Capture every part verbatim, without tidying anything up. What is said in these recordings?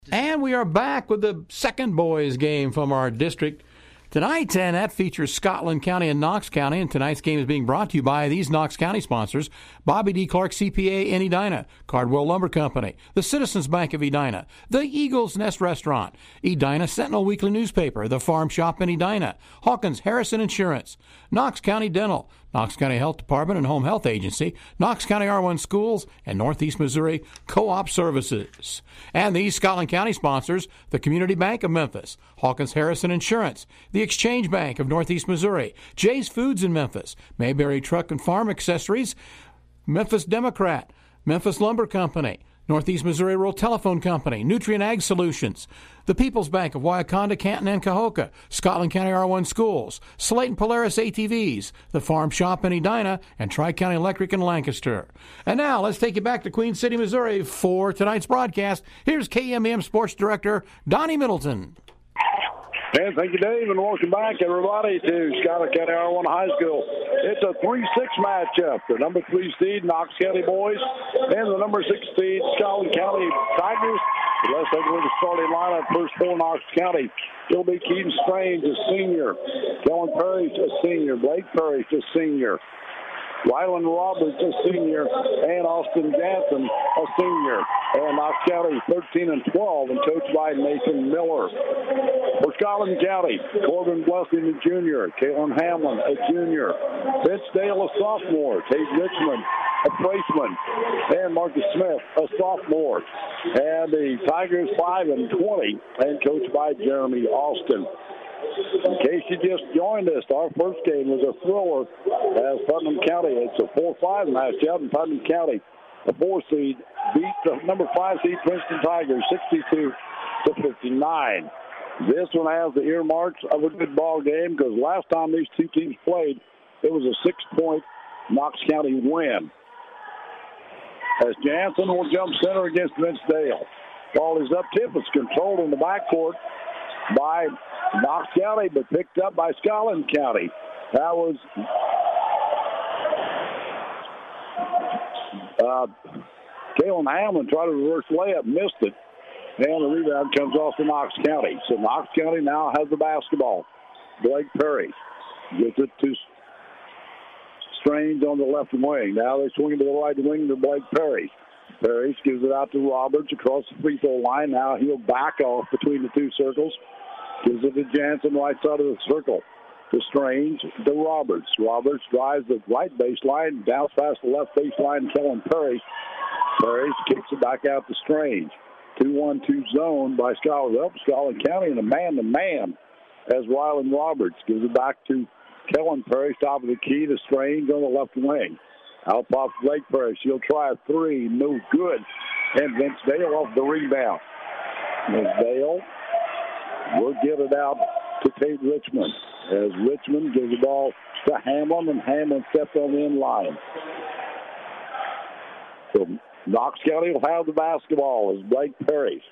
And we are back with the second boys game from our district tonight, and that features Scotland County and Knox County. And tonight's game is being brought to you by these Knox County sponsors: Bobby D. Clark C P A in Edina, Cardwell Lumber Company, the Citizens Bank of Edina, the Eagle's Nest Restaurant, Edina Sentinel Weekly Newspaper, the Farm Shop in Edina, Hawkins Harrison Insurance, Knox County Dental, Knox County Health Department and Home Health Agency, Knox County R one Schools, and Northeast Missouri Co-op Services. And these Scotland County sponsors: the Community Bank of Memphis, Hawkins Harrison Insurance, the Exchange Bank of Northeast Missouri, Jay's Foods in Memphis, Mayberry Truck and Farm Accessories, Memphis Democrat, Memphis Lumber Company, Northeast Missouri Rural Telephone Company, Nutrient Ag Solutions, the People's Bank of Wauconda, Canton, and Cahokia, Scotland County R one Schools, Slate Polaris A T Vs, the Farm Shop in Edina, and Tri-County Electric in Lancaster. And now let's take you back to Queen City, Missouri for tonight's broadcast. Here's K M M Sports Director Donnie Middleton. And thank you, Dave, and welcome back, everybody, to Scotland County R one High School. It's a three six matchup. The number three seed, Knox County boys, and the number six seed, Scotland County Tigers. Let's take a look at the starting lineup. First for Knox County, it'll be Keaton Strange, a senior. Kellen Parrish, a senior. Blake Parrish, a senior. Rylan Roberts, a senior, and Austin Jansen, a senior. And Knox County, thirteen and twelve, and coached by Nathan Miller. For Scotland County, Corbin Blessing, a junior. Caitlin Hamlin, a junior. Vince Dale, a sophomore. Tate Richmond, a freshman. And Marcus Smith, a sophomore. And the Tigers, five and twenty, and coached by Jeremy Austin. In case you just joined us, our first game was a thriller as Putnam County. It's a four five matchup, and Putnam County, a four seed, beat the number five seed Princeton Tigers sixty-two to fifty-nine. This one has the earmarks of a good ball game because last time these two teams played, it was a six-point Knox County win. As Jansen will jump center against Vince Dale. Ball is up tip. It's controlled in the backcourt by Knox County, but picked up by Scotland County. That was uh, Kalen Hamlin tried to reverse layup, missed it, and the rebound comes off to Knox County. So Knox County now has the basketball. Blake Perry gets it to Strange on the left wing. Now they swing it to the right wing to Blake Perry. Perry gives it out to Roberts across the free throw line. Now he'll back off between the two circles. Gives it to Jansen, right side of the circle. To Strange, to Roberts. Roberts drives the right baseline, bounce past the left baseline, Kellen Perry. Perry kicks it back out to Strange. two one two zone by Scotland. Well, Scotland County and a man-to-man as Rylan Roberts gives it back to Kellen Perry, top of the key to Strange on the left wing. Out pops Blake Perry. She'll try a three. No good. And Vince Dale off the rebound. Vince Dale will get it out to Tate Richmond as Richmond gives the ball to Hamlin, and Hamlin steps on the end line. So Knox County will have the basketball as Blake Perry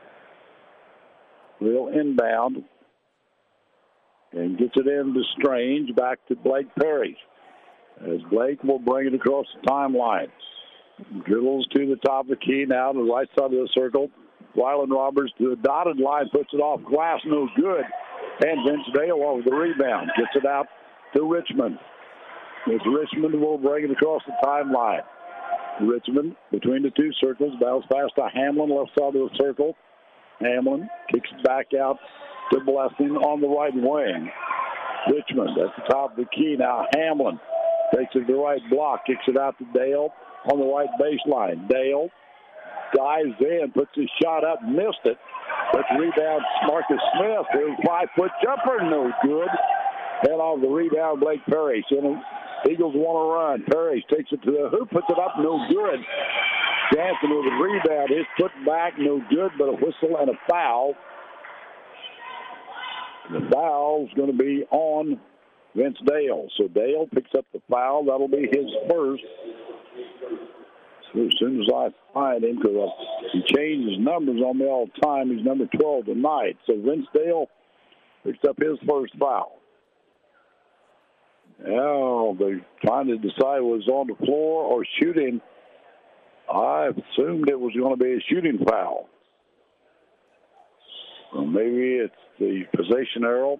will inbound and gets it in to Strange, back to Blake Perry as Blake will bring it across the timeline. Dribbles to the top of the key now to the right side of the circle. Rylan Roberts to the dotted line, puts it off glass, no good. And Vince Dale over the rebound, gets it out to Richmond. As Richmond will bring it across the timeline. Richmond between the two circles, bounce pass to Hamlin, left side of the circle. Hamlin kicks it back out to Blessing on the right wing. Richmond at the top of the key now. Hamlin takes it to the right block, kicks it out to Dale on the right baseline. Dale dives in, puts his shot up, missed it. But the rebound, Marcus Smith, his five-foot jumper, no good. And off the rebound, Blake Perry. So the Eagles want to run. Perry takes it to the hoop, puts it up, no good. Jansen with a rebound, his foot back, no good, but a whistle and a foul. The foul's going to be on Vince Dale. So Dale picks up the foul. That'll be his first. As soon as I find him, because he changes numbers on me all the time, he's number twelve tonight. So Vince Dale picks up his first foul. Now they're trying to decide was on the floor or shooting. I assumed it was going to be a shooting foul. Well, maybe it's the possession arrow.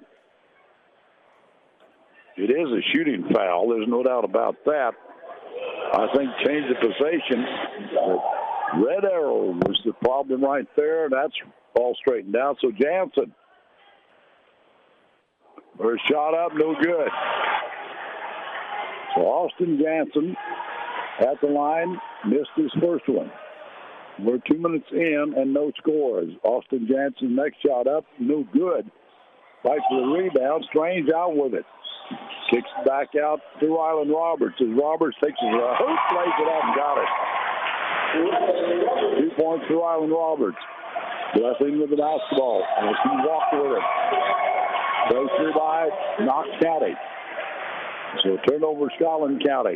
It is a shooting foul. There's no doubt about that. I think change of possession. The red arrow was the problem right there. That's all straightened out. So Jansen, first shot up, no good. So Austin Jansen at the line, missed his first one. We're two minutes in and no scores. Austin Jansen next shot up, no good. Fight for the rebound. Strange out with it. Kicks back out to Rylan Roberts as Roberts takes it to the hoop, lays it up and got it. Two points for Rylan Roberts. Blessing with the basketball as he walked with it. Goes through by Knox County. So turnover Scotland County.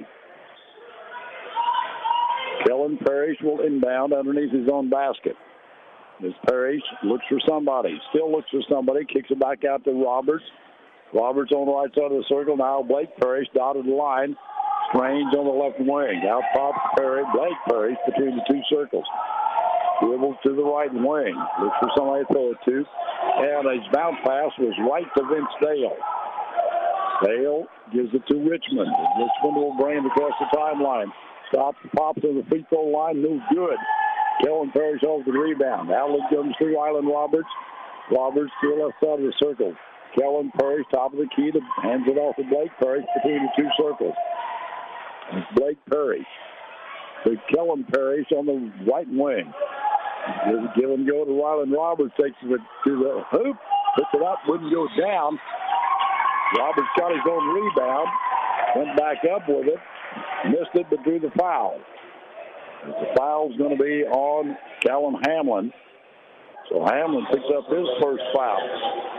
Kellen Parrish will inbound underneath his own basket. As Parrish looks for somebody, still looks for somebody, kicks it back out to Roberts. Roberts on the right side of the circle. Now Blake Parrish dotted the line. Strange on the left wing. Out pops Parrish, Blake Parrish between the two circles. Dribbles to the right wing. Looks for somebody to throw it to. And his bounce pass was right to Vince Dale. Dale gives it to Richmond. Richmond will bring it across the timeline. Stops, pops on the free throw line. No good. Kellen Parrish over the rebound. Outlet comes to Rylan Roberts. Roberts to the left side of the circle. Kellen Parrish, top of the key, to hands it off to Blake Parrish between the two circles. It's Blake Parrish. To Kellen Parrish on the right wing. Give and go to Rylan Roberts. Takes it to the hoop. Puts it up. Wouldn't go down. Roberts got his own rebound. Went back up with it. Missed it, but drew the foul. The foul's going to be on Callum Hamlin. So Hamlin picks up his first foul.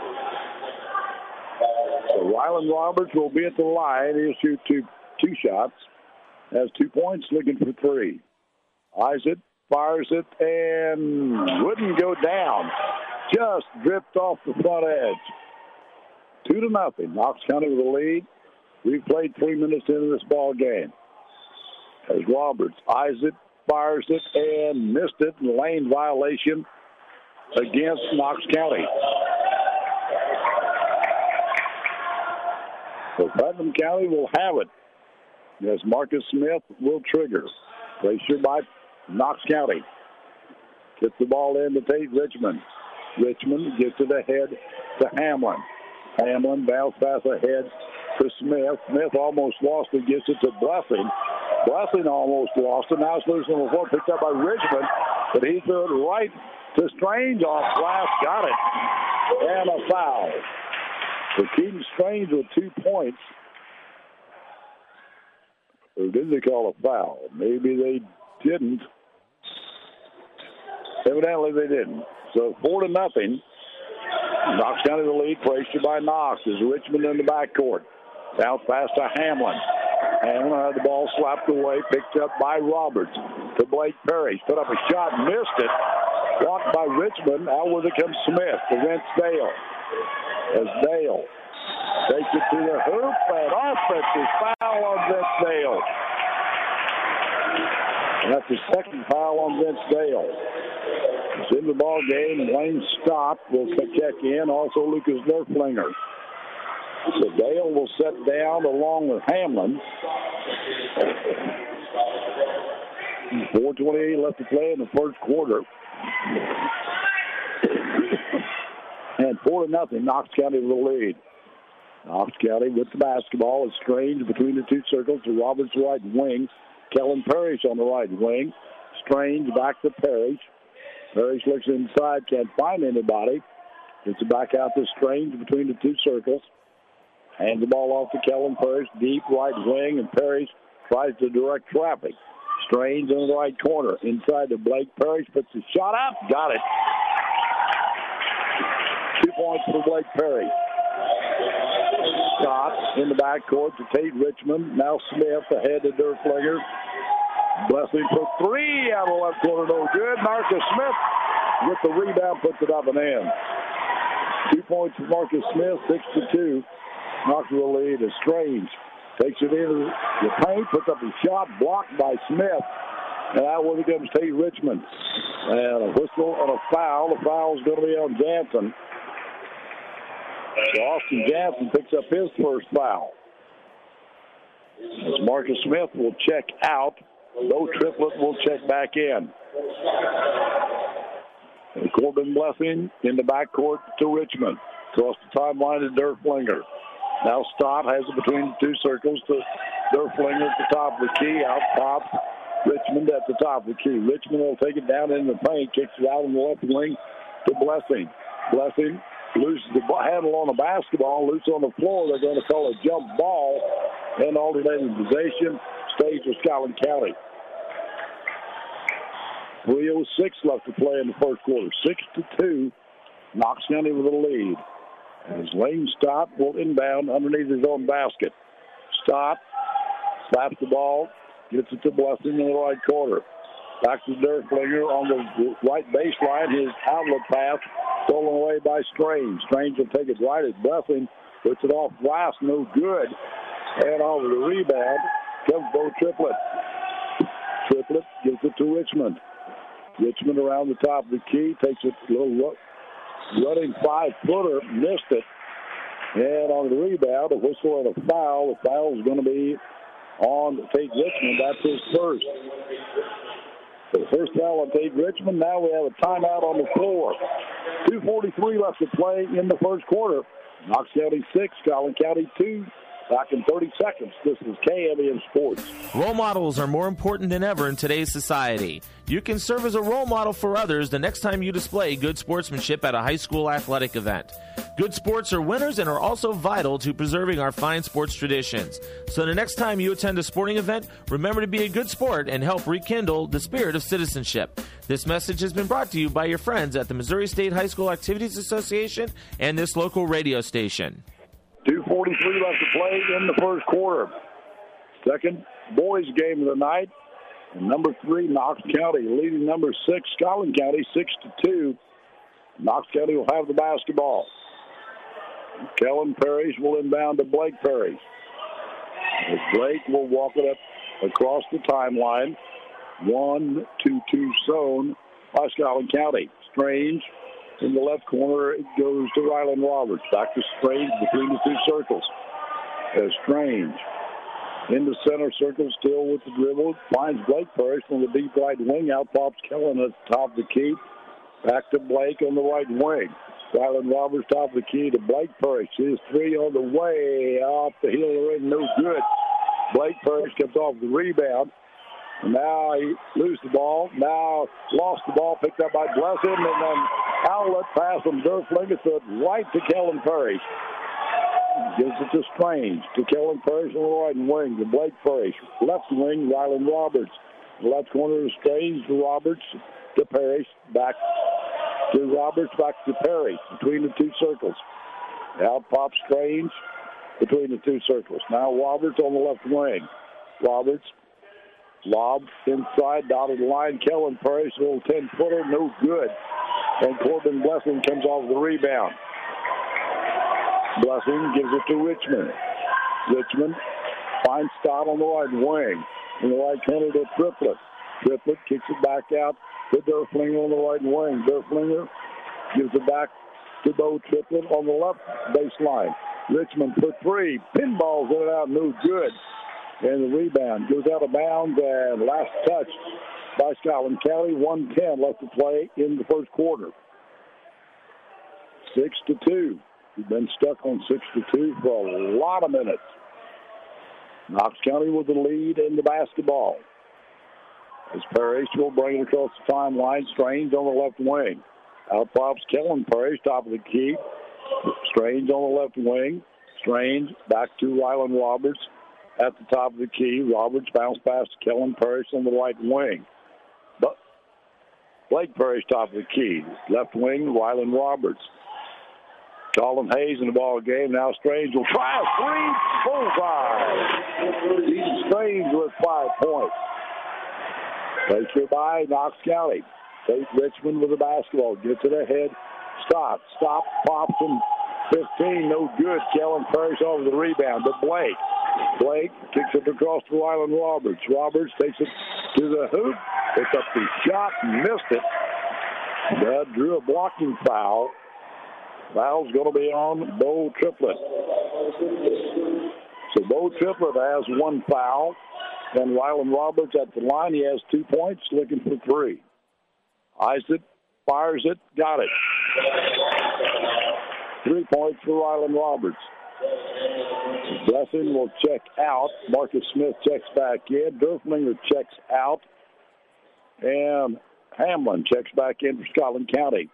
So Rylan Roberts will be at the line. He'll shoot two, two shots. Has two points, looking for three. Eyes it, fires it, and wouldn't go down. Just dripped off the front edge. Two to nothing. Knox County with the lead. We've played three minutes into this ball game. As Roberts eyes it, fires it, and missed it. Lane violation against Knox County. So Putnam County will have it as Marcus Smith will trigger. Pressure by Knox County. Gets the ball in to Tate Richmond. Richmond gets it ahead to Hamlin. Hamlin bounce pass ahead to Smith. Smith almost lost it, gets it to Blessing. Blessing almost lost it. Now it's loose on the floor, picked up by Richmond, but he threw it right to Strange off glass, got it, and a foul. So Keaton Strange with two points. Or did they call a foul? Maybe they didn't. Evidently they didn't. So four to nothing. Knox County the lead, pressured by Knox. Is Richmond in the backcourt. Bounce pass to Hamlin. Hamlin had the ball slapped away, picked up by Roberts to Blake Parrish. Put up a shot, missed it. Blocked by Richmond. Out with it comes Smith to Vince Dale. As Dale takes it to the hoop, and offensive foul on Vince Dale. And that's the second foul on Vince Dale. It's in the ball game. Lane Stott will check in. Also Lucas Nerflinger. So Dale will set down along with Hamlin. four twenty-eight left to play in the first quarter. And four to nothing, Knox County with the lead. Knox County with the basketball is Strange between the two circles to Roberts' right wing. Kellen Parrish on the right wing. Strange back to Parrish. Parrish looks inside, can't find anybody. Gets it back out to Strange between the two circles. Hands the ball off to Kellen Parrish, deep right wing, and Parrish tries to direct traffic. Strange in the right corner. Inside to Blake Parrish, puts the shot up, got it. Two points for Blake Parrish. Scott in the backcourt to Tate Richmond. Now Smith ahead to Derflinger. Blessing for three out of the left corner, no good. Marcus Smith with the rebound, puts it up and in. Two points for Marcus Smith, six to two. Knoxville lead is Strange. Takes it into the paint, puts up a shot, blocked by Smith. And out with it comes Tate Richmond. And a whistle and a foul. The foul is going to be on Jansen. So Austin Jansen picks up his first foul. As Marcus Smith will check out, Bo Triplett will check back in. And Corbin Blessing in the backcourt to Richmond. Across the timeline to Derflinger. Now Stott has it between the two circles to Derflinger at the top of the key. Out top, Richmond at the top of the key. Richmond will take it down in the paint, kicks it out on the left wing to Blessing. Blessing loses the handle on the basketball, loose on the floor. They're going to call a jump ball and alternating possession. Stays with Scotland County. three oh six left to play in the first quarter. Six to two. Knox County with a lead. As Lane Stott will inbound underneath his own basket. Stott slaps the ball, gets it to Blessing in the right corner. Back to Derflinger on the right baseline. His outlet pass stolen away by Strange. Strange will take it right as Blessing puts it off glass, no good. And over the rebound comes Bo Triplett. Triplett gives it to Richmond. Richmond around the top of the key, takes it a little running five-footer, missed it. And on the rebound, a whistle and a foul. The foul is going to be on Tate Richmond. That's his first. The first foul on Tate Richmond. Now we have a timeout on the floor. two forty-three left to play in the first quarter. Knox County six, Scotland County two. Back in thirty seconds. This is K M E M Sports. Role models are more important than ever in today's society. You can serve as a role model for others the next time you display good sportsmanship at a high school athletic event. Good sports are winners and are also vital to preserving our fine sports traditions. So the next time you attend a sporting event, remember to be a good sport and help rekindle the spirit of citizenship. This message has been brought to you by your friends at the Missouri State High School Activities Association and this local radio station. two forty-three left to play in the first quarter. Second boys game of the night. And number three, Knox County, leading number six, Scotland County, six to two. Knox County will have the basketball. Kellen Parrish will inbound to Blake Parrish. As Blake will walk it up across the timeline. One two two zone by Scotland County. Strange. In the left corner, it goes to Ryland Roberts. Back to Strange between the two circles. As Strange in the center circle, still with the dribble, finds Blake Parrish on the deep right wing. Out pops Kellen at the top of the key. Back to Blake on the right wing. Ryland Roberts top of the key to Blake Parrish. His three on the way off the heel of the ring, no good. Blake Parrish comes off the rebound. Now he loses the ball. Now lost the ball, picked up by Blessing, and then outlet pass from Derflinger to right to Kellen Parrish. Gives it to Strange, to Kellen Parrish on the right wing, to Blake Parrish. Left wing, Ryland Roberts. Left corner to Strange, to Roberts, to Parrish. Back to Roberts, back to Parrish, between the two circles. Out pops Strange between the two circles. Now Roberts on the left wing. Roberts. Lob inside, dotted line. Kellen Parrish, a little ten-footer, no good. And Corbin Blessing comes off the rebound. Blessing gives it to Richmond. Richmond finds Stott on the right wing. In the right corner to Triplett. Triplett kicks it back out to Derflinger on the right wing. Derflinger gives it back to Bo Triplett on the left baseline. Richmond for three. Pinballs in and out, no good. And the rebound goes out of bounds, and last touch by Scotland County. one ten left to play in the first quarter. Six to two. We've been stuck on six to two for a lot of minutes. Knox County with the lead in the basketball. As Parrish will bring it across the timeline. Strange on the left wing. Out pops Kellen Parrish, top of the key. Strange on the left wing. Strange back to Ryland Roberts. At the top of the key, Roberts bounce pass to Kellen Parrish on the right wing. But Blake Parrish top of the key. Left wing, Ryland Roberts. Colin Hayes in the ball game. Now Strange will try a three. Bullseye. He's Strange with five points. Placed here by Knox County. Tate Richmond with the basketball. Gets it ahead. Stop. Stop. Pops and fifteen. No good. Kellen Parrish over the rebound. But Blake. Blake kicks it across to Ryland Roberts. Roberts takes it to the hoop picked up the shot and missed it. That drew a blocking foul. Foul's going to be on Bo Triplett. So Bo Triplett has one foul. And Rylan Roberts at the line, he has two points, looking for three. Eyes it, fires it, got it. Three points for Rylan Roberts. Blessing will check out. Marcus Smith checks back in. Durflinger checks out. And Hamlin checks back in for Scotland County.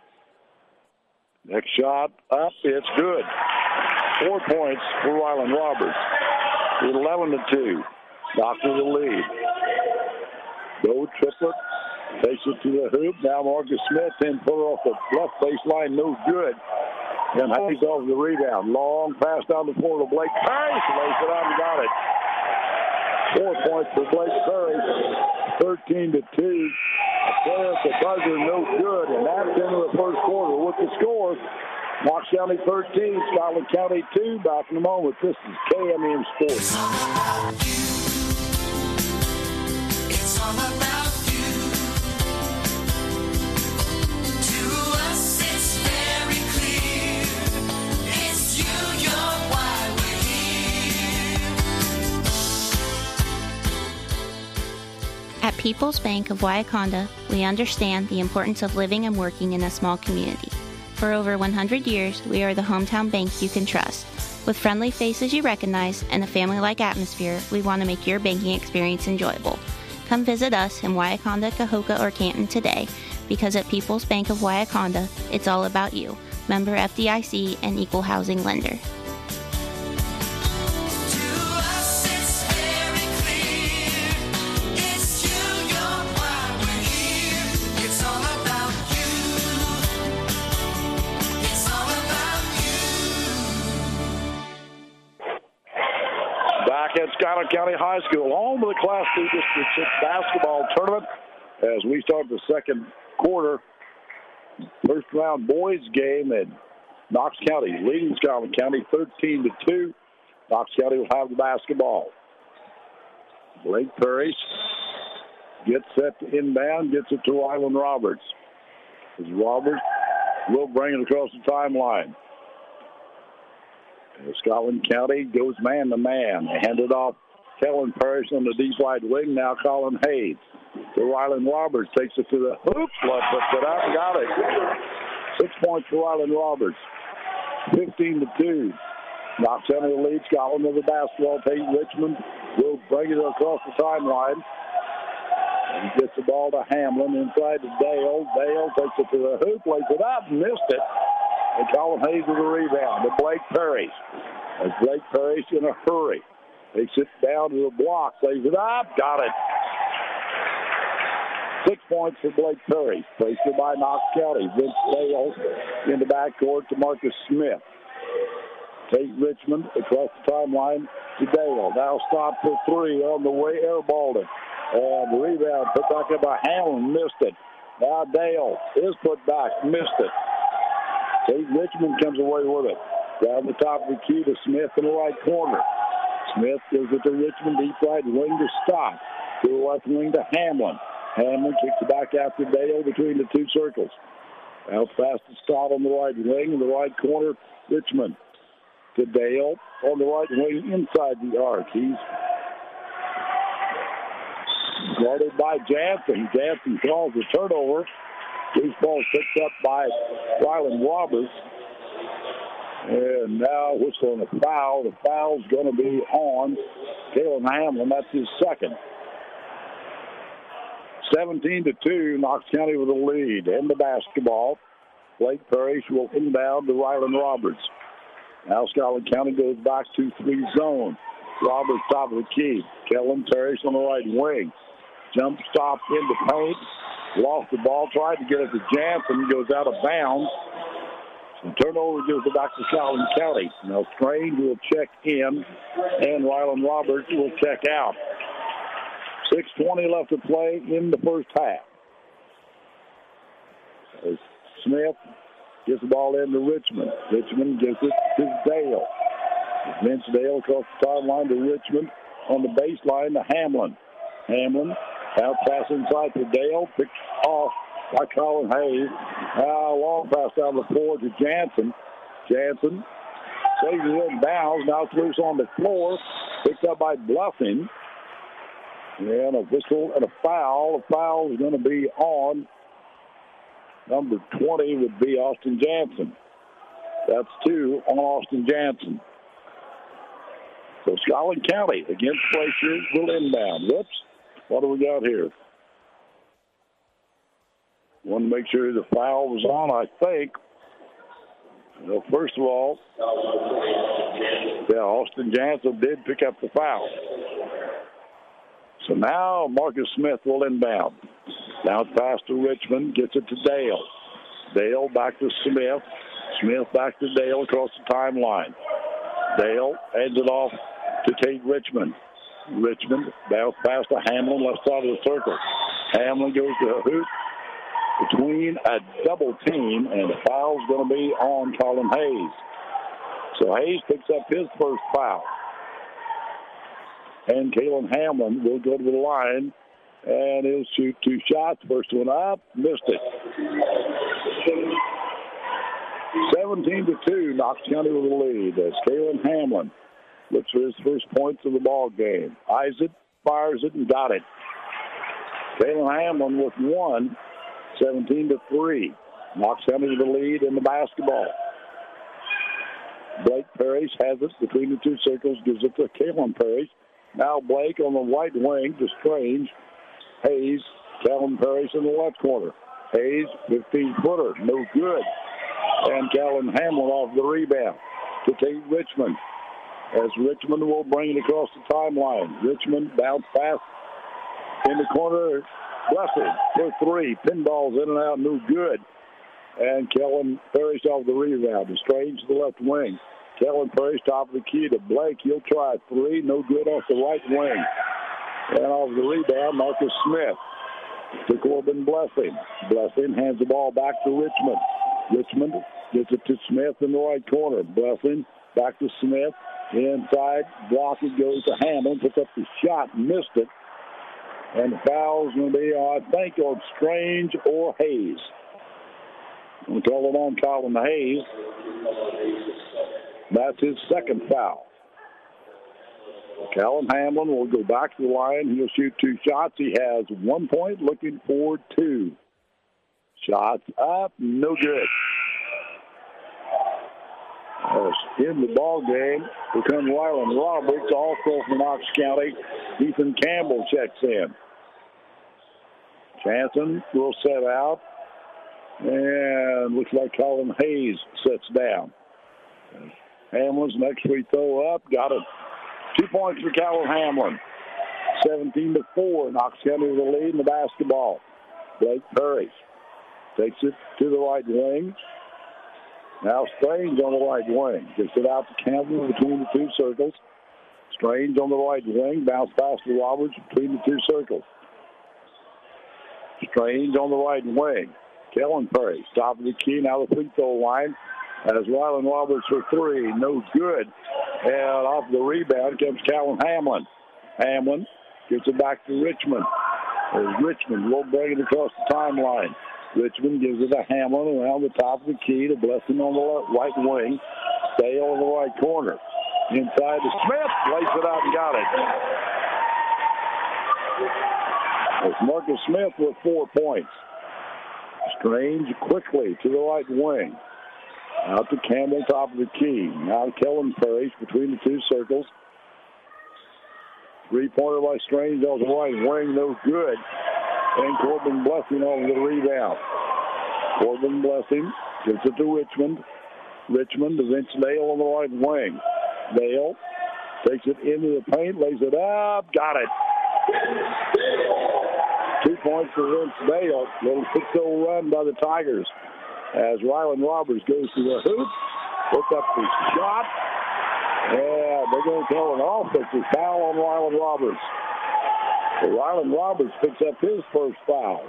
Next shot up, it's good. Four points for Rylan Roberts. eleven to two. Doctor the lead. Bo Triplett takes it to the hoop. Now Marcus Smith ten footer off the left baseline, no good. And Hayes off the rebound. Long pass down the floor to Blake Perry. Lays it out and got it. Four points for Blake Perry. thirteen to two. A player at the buzzer, no good. And that's into the first quarter with the score. Knox County thirteen, Scotland County two. Back in a moment. This is K M M Sports. It's all about you. It's all about you. To us, it's very clear. It's you, you're why we're here. At People's Bank of Wyaconda, we understand the importance of living and working in a small community. For over one hundred years, we are the hometown bank you can trust. With friendly faces you recognize and a family-like atmosphere, we want to make your banking experience enjoyable. Come visit us in Wyaconda, Cahokia, or Canton today, because at People's Bank of Wyaconda, it's all about you. Member F D I C and Equal Housing Lender. At Scotland County High School, home of the Class B District six basketball tournament as we start the second quarter. First round boys game at Knox County, leading Scotland County thirteen to two. Knox County will have the basketball. Blake Perry gets set to inbound, gets it to Rylan Roberts. As Roberts will bring it across the timeline. Scotland County goes man to man. They hand it off. Kellen Parrish on the deep right wing. Now Colin Hayes. To Rylan Roberts. Takes it to the hoop. Puts it up. Got it. Six points for Rylan Roberts. fifteen to two. Knox County leads. Scotland with the basketball. Peyton Richmond will bring it across the timeline. He gets the ball to Hamlin inside to Dale. Dale takes it to the hoop. Lays it up. Missed it. And Colin Hayes with a rebound to Blake Perry. As Blake Perry's in a hurry. Takes it down to the block. Lays it up. Got it. Six points for Blake Perry. Placed it by Knox County. Vince Dale in the backcourt to Marcus Smith. Tate Richmond across the timeline to Dale. Now stopped for three on the way. Airballed it. And the rebound put back up by Hamlin. Missed it. Now Dale is put back. Missed it. Tate Richmond comes away with it. Down the top of the key to Smith in the right corner. Smith gives it to Richmond, deep right wing to stop. To the left wing to Hamlin. Hamlin kicks it back after Dale between the two circles. Out fast to stop on the right wing. In the right corner, Richmond. To Dale on the right wing inside the arc. He's guarded by Jansen. Jansen calls the turnover. Loose ball picked up by Rylan Roberts. And now whistling a foul. The foul's going to be on Kalen Hamlin. That's his second. seventeen to two, Knox County with a lead. In the basketball, Blake Parrish will inbound to Rylan Roberts. Now Scotland County goes back to three zone. Roberts top of the key. Kellen Parrish on the right wing. Jump stop into paint. Lost the ball, tried to get it to Jansen, goes out of bounds. And turnover gives it back to Scotland County. Now Strange will check in, and Rylan Roberts will check out. six twenty left to play in the first half. As Smith gets the ball into Richmond. Richmond gives it to Dale. Vince Dale across the timeline to Richmond on the baseline to Hamlin. Hamlin Now pass inside to Dale. Picked off by Colin Hayes. Now long pass down the floor to Jansen. Jansen saves it in bounds. Now it's loose on the floor. Picked up by Bluffing. And a whistle and a foul. A foul is going to be on number twenty would be Austin Jansen. That's two on Austin Jansen. So Scotland County against Glacier will inbound. Whoops. What do we got here? Want to make sure the foul was on, I think. Well, first of all, yeah, Austin Jansen did pick up the foul. So now Marcus Smith will inbound. Now it's pass to Richmond, gets it to Dale. Dale back to Smith. Smith back to Dale across the timeline. Dale hands it off to Tate Richmond. Richmond bounce pass to Hamlin, left side of the circle. Hamlin goes to a hoop between a double team, and the foul's going to be on Colin Hayes. So Hayes picks up his first foul. And Kalen Hamlin will go to the line, and he'll shoot two shots. First one up, missed it. seventeen to two, Knox County with the lead as Kalen Hamlin looks for his first points of the ball game. Eyes it, fires it, and got it. Kalen Hamlin with one, seventeen to three. Knox County with the lead in the basketball. Blake Parrish has it between the two circles, gives it to Kalen Parrish. Now Blake on the right wing to Strange. Hayes, Calvin Parrish in the left corner. Hayes, fifteen-footer, no good. And Calvin Hamlin off the rebound to Tate Richmond. As Richmond will bring it across the timeline. Richmond bounce pass in the corner. Blessing for three. Pinballs in and out, no good. And Kellen Parrish off the rebound. Strange to the left wing. Kellen Parrish top of the key to Blake. He'll try three. No good off the right wing. And off the rebound, Marcus Smith to Corbin Blessing. Blessing hands the ball back to Richmond. Richmond gets it to Smith in the right corner. Blessing back to Smith. Inside, block it goes to Hamlin. Puts up the shot, missed it. And the foul's going to be, I think, on Strange or Hayes. We'll call it on Colin Hayes. That's his second foul. Calvin Hamlin will go back to the line. He'll shoot two shots. He has one point, looking for two. Shots up, no good. As in the ball game, becomes Ryland Roberts, also from Knox County. Ethan Campbell checks in. Jansen will set out. And looks like Colin Hayes sits down. Hamlin's next free throw up. Got it. Two points for Colin Hamlin. seventeen to four. Knox County with the lead in the basketball. Blake Parrish takes it to the right wing. Now Strange on the right wing. Gets it out to Campbell between the two circles. Strange on the right wing. Bounce pass to Roberts between the two circles. Strange on the right wing. Kellen Parrish, top of the key, now the free throw line. As Ryland Roberts for three, no good. And off the rebound comes Calvin Hamlin. Hamlin gets it back to Richmond. As Richmond will bring it across the timeline. Richmond gives it to Hamlin around the top of the key to Blessing on the left, right wing. Dale in the right corner. Inside to Smith, lays it out and got it. It's Marcus Smith with four points. Strange quickly to the right wing. Out to Campbell, top of the key. Now Kellen Parrish between the two circles. Three-pointer by Strange off the right wing, no good. And Corbin Blessing over the rebound. Corbin Blessing gives it to Richmond. Richmond to Vince Dale on the right wing. Dale takes it into the paint, lays it up, got it. Two points for Vince Dale. Little six oh run by the Tigers. As Ryland Roberts goes to the hoop, puts up the shot. And they're going to call an offensive foul on Ryland Roberts. So Ryland Roberts picks up his first foul.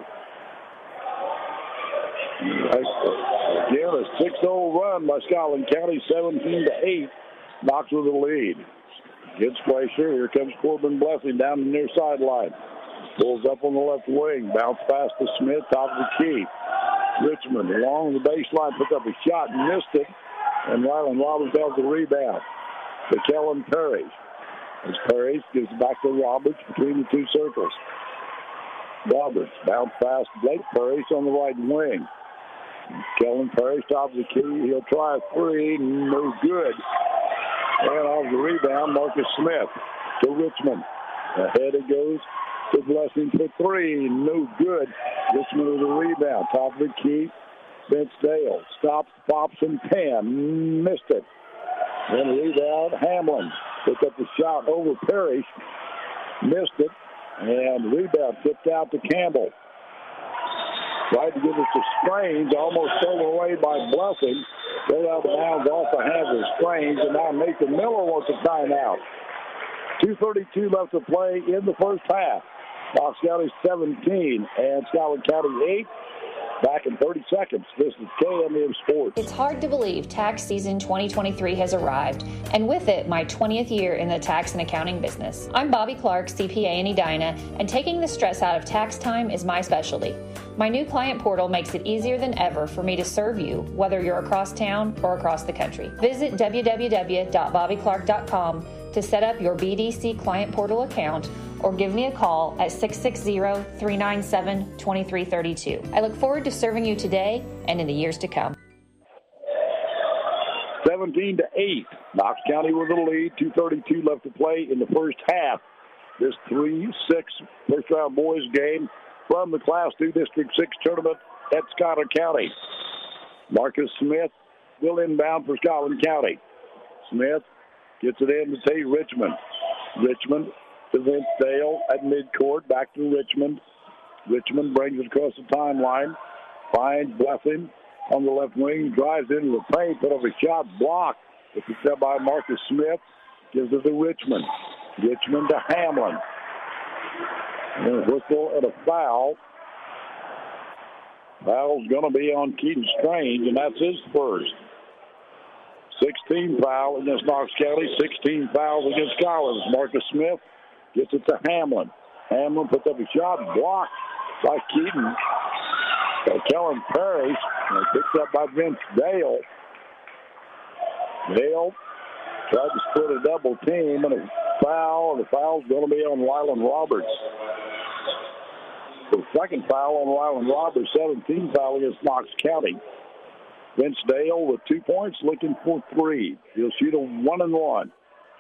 Again, a six oh run by Scotland County, seventeen to eight. Knox with the lead. Gets Glacier. Here comes Corbin Blessing down the near sideline. Pulls up on the left wing. Bounce pass to Smith, top of the key. Richmond along the baseline, put up a shot and missed it. And Ryland Roberts has the rebound to Kellen Parrish. As Parrish gives it back to Roberts between the two circles. Roberts bounce pass to Blake Parrish on the right wing. Kellen Parrish top of the key. He'll try a three. No good. And off the rebound, Marcus Smith to Richmond. Ahead it goes to Blessing for three. No good. Richmond with a rebound. Top of the key. Vince Dale stops, pops, and ten. Missed it. Then rebound, Hamlin. Picked up the shot over Parrish. Missed it. And rebound tipped out to Campbell. Tried to give it to Strange. Almost stolen away by Blessing. Got out of bounds off the hands of Strange. And now Nathan Miller wants a timeout. two thirty-two left to play in the first half. Knox County seventeen and Scotland County eight. Back in thirty seconds. This is K M M Sports. It's hard to believe tax season twenty twenty-three has arrived, and with it, my twentieth year in the tax and accounting business. I'm Bobby Clark, C P A in Edina, and taking the stress out of tax time is my specialty. My new client portal makes it easier than ever for me to serve you, whether you're across town or across the country. Visit w w w dot bobby clark dot com to set up your B D C client portal account, or give me a call at six six zero, three nine seven, two three three two. I look forward to serving you today and in the years to come. seventeen to eight. Knox County with the lead. two thirty-two left to play in the first half. This three six first round boys game from the Class two District six tournament at Scotland County. Marcus Smith will inbound for Scotland County. Smith gets it in to Tate Richmond. Richmond to Vince Dale at midcourt. Back to Richmond. Richmond brings it across the timeline. Finds Blessing on the left wing. Drives into the paint. Put up a shot blocked. It's set by Marcus Smith. Gives it to Richmond. Richmond to Hamlin. And a whistle and a foul. Foul's going to be on Keaton Strange, and that's his first. sixteen foul against Knox County. sixteen fouls against Collins. Marcus Smith gets it to Hamlin. Hamlin puts up a shot, blocked by Keaton. By Kellen Parrish, and picked up by Vince Dale. Dale tried to split a double team, and a foul, and the foul's going to be on Ryland Roberts. The second foul on Ryland Roberts, seventeen foul against Knox County. Vince Dale with two points, looking for three. He'll shoot a one and one.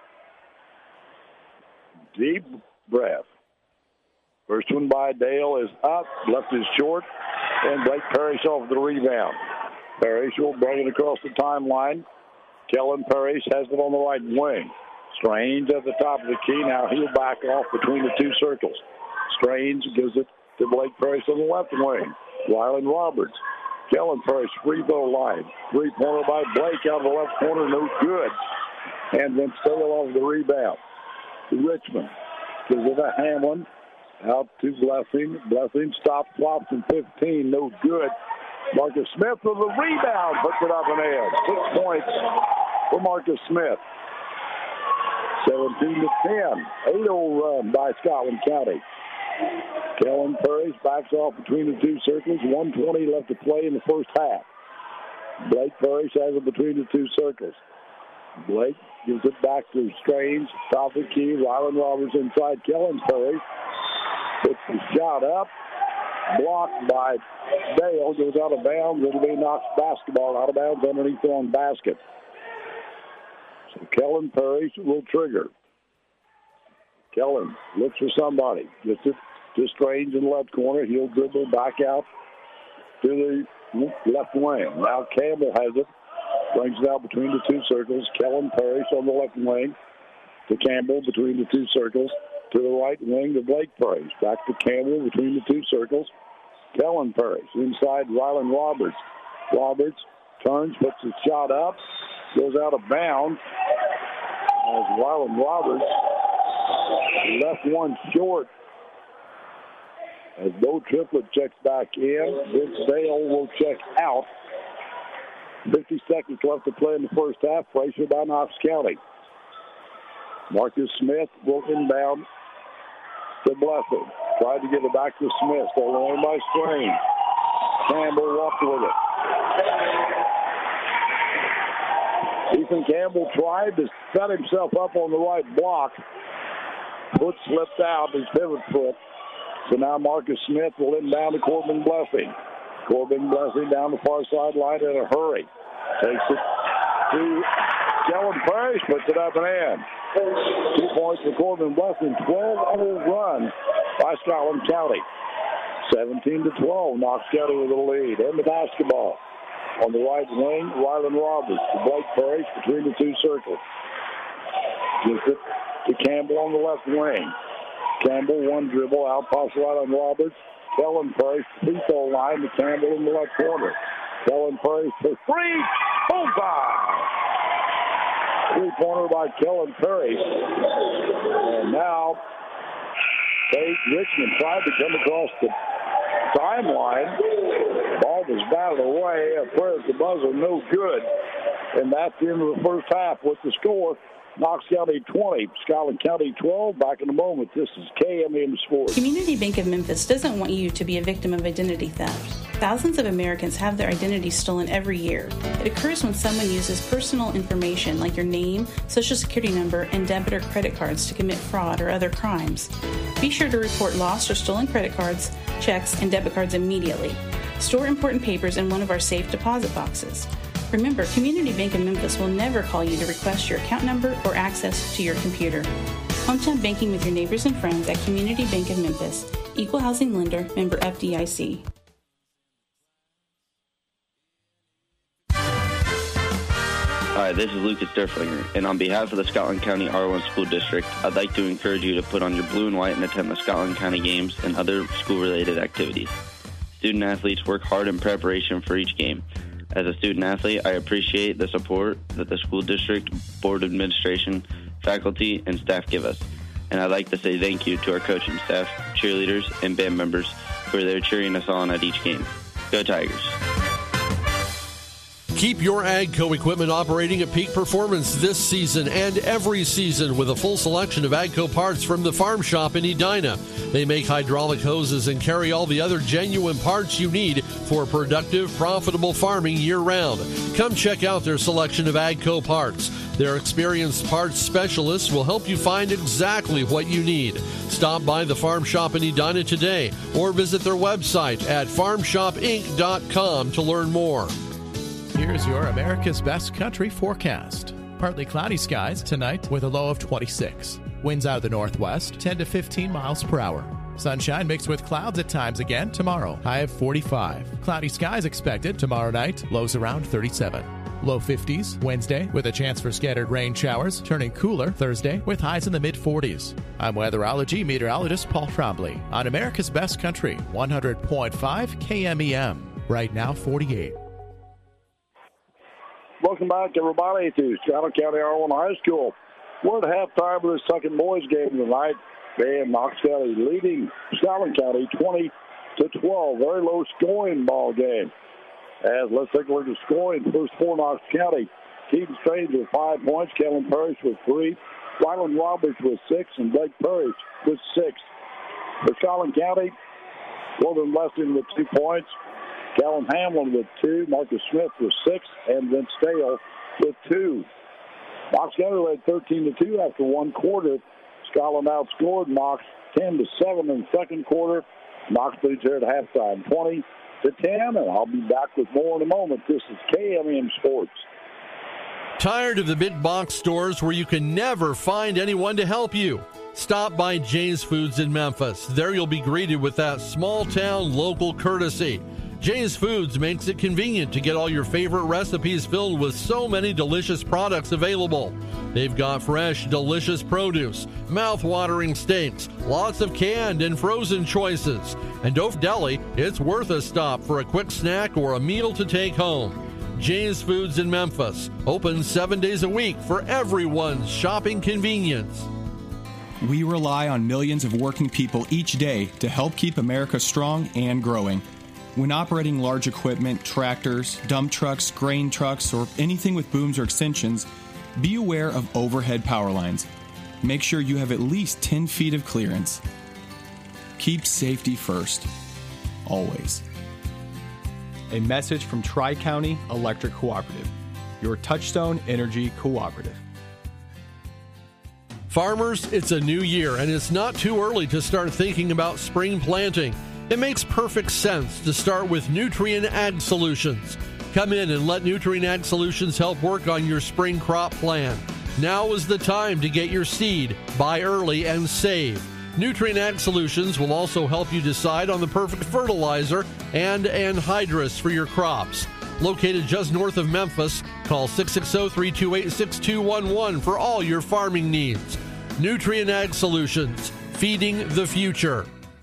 Deep breath. First one by Dale is up, left is short, and Blake Parrish off the rebound. Parrish will bring it across the timeline. Kellen Parrish has it on the right wing. Strange at the top of the key. Now he'll back off between the two circles. Strange gives it to Blake Parrish on the left wing. Ryland Roberts. Kellen Parrish, free throw line. Three-pointer by Blake out of the left corner, no good. And then Dale off the rebound to Richmond. Gives it to Hamlin. Out to Blessing. Blessing stops, flops, and fifteen, no good. Marcus Smith with a rebound, puts it up and in. Six points for Marcus Smith. seventeen to ten. eight oh run by Scotland County. Kellen Parrish backs off between the two circles. one twenty left to play in the first half. Blake Parrish has it between the two circles. Blake gives it back to Strange. Top of the key. Ryland Roberts inside Kellen Parrish. Puts the shot up. Blocked by Dale. Goes out of bounds. It'll be Knox basketball out of bounds underneath the own basket. So Kellen Parrish will trigger. Kellen looks for somebody. Gets it to Strange in the left corner. He'll dribble back out to the left wing. Now Campbell has it. Brings it out between the two circles. Kellen Parrish on the left wing to Campbell between the two circles. To the right wing to Blake Parrish. Back to Campbell between the two circles. Kellen Parrish inside Ryland Roberts. Roberts turns, puts his shot up, goes out of bounds. As Ryland Roberts left one short. As Bo Triplett checks back in, Vince Dale will check out. fifty seconds left to play in the first half. Pressure by Knox County. Marcus Smith will inbound to Blessing. Tried to get it back to Smith. Stolen away by Strain. Campbell walked with it. Ethan Campbell tried to set himself up on the right block. Foot slipped out, his pivot foot. So now Marcus Smith will inbound to Corbin Blessing. Corbin Blessing down the far sideline in a hurry. Takes it to Kellen Parrish, puts it up and in. Two points for Corbin Blessing. twelve oh run by Scotland County. seventeen to twelve, Knox County with a lead. And the basketball on the right wing, Rylan Roberts to Blake Parrish between the two circles. Gives it to Campbell on the left wing. Campbell, one dribble, out pass right on Roberts. Kellen Parrish, free throw line to Campbell in the left corner. Kellen Parrish for three. Bullseye! Three-pointer by Kellen Parrish. And now, Tate Richmond tried to come across the timeline. Ball was batted away. A prayer at the buzzer, no good. And that's the end of the first half with the score. Knox County twenty, Scotland County twelve. Back in a moment. This is K M M Sports. Community Bank of Memphis doesn't want you to be a victim of identity theft. Thousands of Americans have their identities stolen every year. It occurs when someone uses personal information like your name, social security number, and debit or credit cards to commit fraud or other crimes. Be sure to report lost or stolen credit cards, checks, and debit cards immediately. Store important papers in one of our safe deposit boxes. Remember, Community Bank of Memphis will never call you to request your account number or access to your computer. Hometown banking with your neighbors and friends at Community Bank of Memphis. Equal housing lender, member F D I C. Hi, this is Lucas Derflinger, and on behalf of the Scotland County R one School District, I'd like to encourage you to put on your blue and white and attend the Scotland County games and other school-related activities. Student athletes work hard in preparation for each game. As a student athlete, I appreciate the support that the school district, board administration, faculty, and staff give us. And I'd like to say thank you to our coaching staff, cheerleaders, and band members who are there cheering us on at each game. Go Tigers. Keep your AGCO equipment operating at peak performance this season and every season with a full selection of AGCO parts from the Farm Shop in Edina. They make hydraulic hoses and carry all the other genuine parts you need for productive, profitable farming year-round. Come check out their selection of AGCO parts. Their experienced parts specialists will help you find exactly what you need. Stop by the Farm Shop in Edina today or visit their website at farm shop inc dot com to learn more. Here's your America's Best Country forecast. Partly cloudy skies tonight with a low of twenty-six. Winds out of the northwest, ten to fifteen miles per hour. Sunshine mixed with clouds at times again tomorrow, high of forty-five. Cloudy skies expected tomorrow night, lows around thirty-seven. Low fifties Wednesday with a chance for scattered rain showers, turning cooler Thursday with highs in the mid-forties. I'm weatherology meteorologist Paul Trombley on America's Best Country, one hundred point five K M E M. Right now, forty-eight. Welcome back, everybody, to Scotland County R one High School. We're at halftime of the second boys game tonight. And Knox County leading Scotland County twenty to twelve. Very low scoring ball game. As let's take a look at scoring. First for Knox County. Keaton Strange with five points. Kellen Parrish with three. Rylan Roberts with six. And Blake Parrish with six. For Scotland County, Corbin Blessing with two points. Callum Hamlin with two. Marcus Smith with six. And Vince Stale with two. Knox County led thirteen to two after one quarter. Scotland outscored Knox ten to seven in the second quarter. Knox leads here at halftime twenty to ten, and I'll be back with more in a moment. This is K M M Sports. Tired of the big box stores where you can never find anyone to help you? Stop by Jay's Foods in Memphis. There you'll be greeted with that small-town local courtesy. Jay's Foods makes it convenient to get all your favorite recipes filled with so many delicious products available. They've got fresh, delicious produce, mouth-watering steaks, lots of canned and frozen choices. And Dove Deli, it's worth a stop for a quick snack or a meal to take home. Jay's Foods in Memphis, open seven days a week for everyone's shopping convenience. We rely on millions of working people each day to help keep America strong and growing. When operating large equipment, tractors, dump trucks, grain trucks, or anything with booms or extensions, be aware of overhead power lines. Make sure you have at least ten feet of clearance. Keep safety first. Always. A message from Tri-County Electric Cooperative, your Touchstone Energy Cooperative. Farmers, it's a new year, and it's not too early to start thinking about spring planting. It makes perfect sense to start with Nutrien Ag Solutions. Come in and let Nutrien Ag Solutions help work on your spring crop plan. Now is the time to get your seed, buy early, and save. Nutrien Ag Solutions will also help you decide on the perfect fertilizer and anhydrous for your crops. Located just north of Memphis, call six six zero, three two eight, six two one one for all your farming needs. Nutrien Ag Solutions, feeding the future.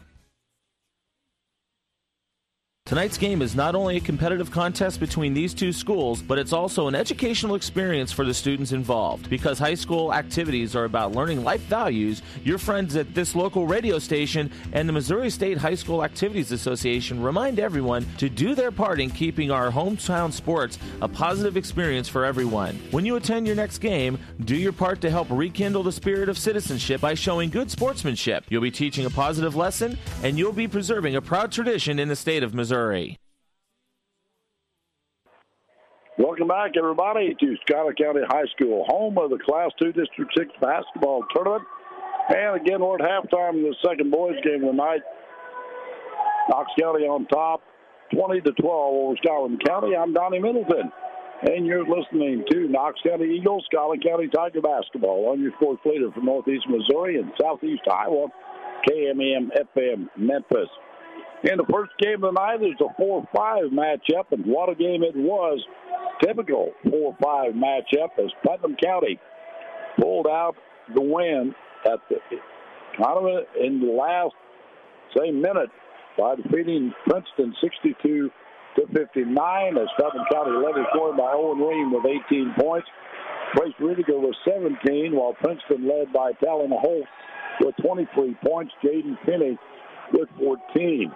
Tonight's game is not only a competitive contest between these two schools, but it's also an educational experience for the students involved. Because high school activities are about learning life values, your friends at this local radio station and the Missouri State High School Activities Association remind everyone to do their part in keeping our hometown sports a positive experience for everyone. When you attend your next game, do your part to help rekindle the spirit of citizenship by showing good sportsmanship. You'll be teaching a positive lesson, and you'll be preserving a proud tradition in the state of Missouri. Welcome back, everybody, to Schuyler County High School, home of the Class two District six basketball tournament. And again, we're at halftime in the second boys game of the night. Knox County on top, twenty to twelve over Schuyler County. I'm Donnie Middleton, and you're listening to Knox County Eagles, Schuyler County Tiger basketball on your sports leader from Northeast Missouri and Southeast Iowa, K M M F M Memphis. In the first game of the night, there's a four five matchup, and what a game it was. Typical four five matchup as Putnam County pulled out the win at the kind of in the last, say, minute by defeating Princeton sixty-two to fifty-nine as Putnam County led the scoring by Owen Ream with eighteen points. Trace Rudiger with seventeen, while Princeton led by Talon Holt with twenty-three points. Jaden Finney with fourteen.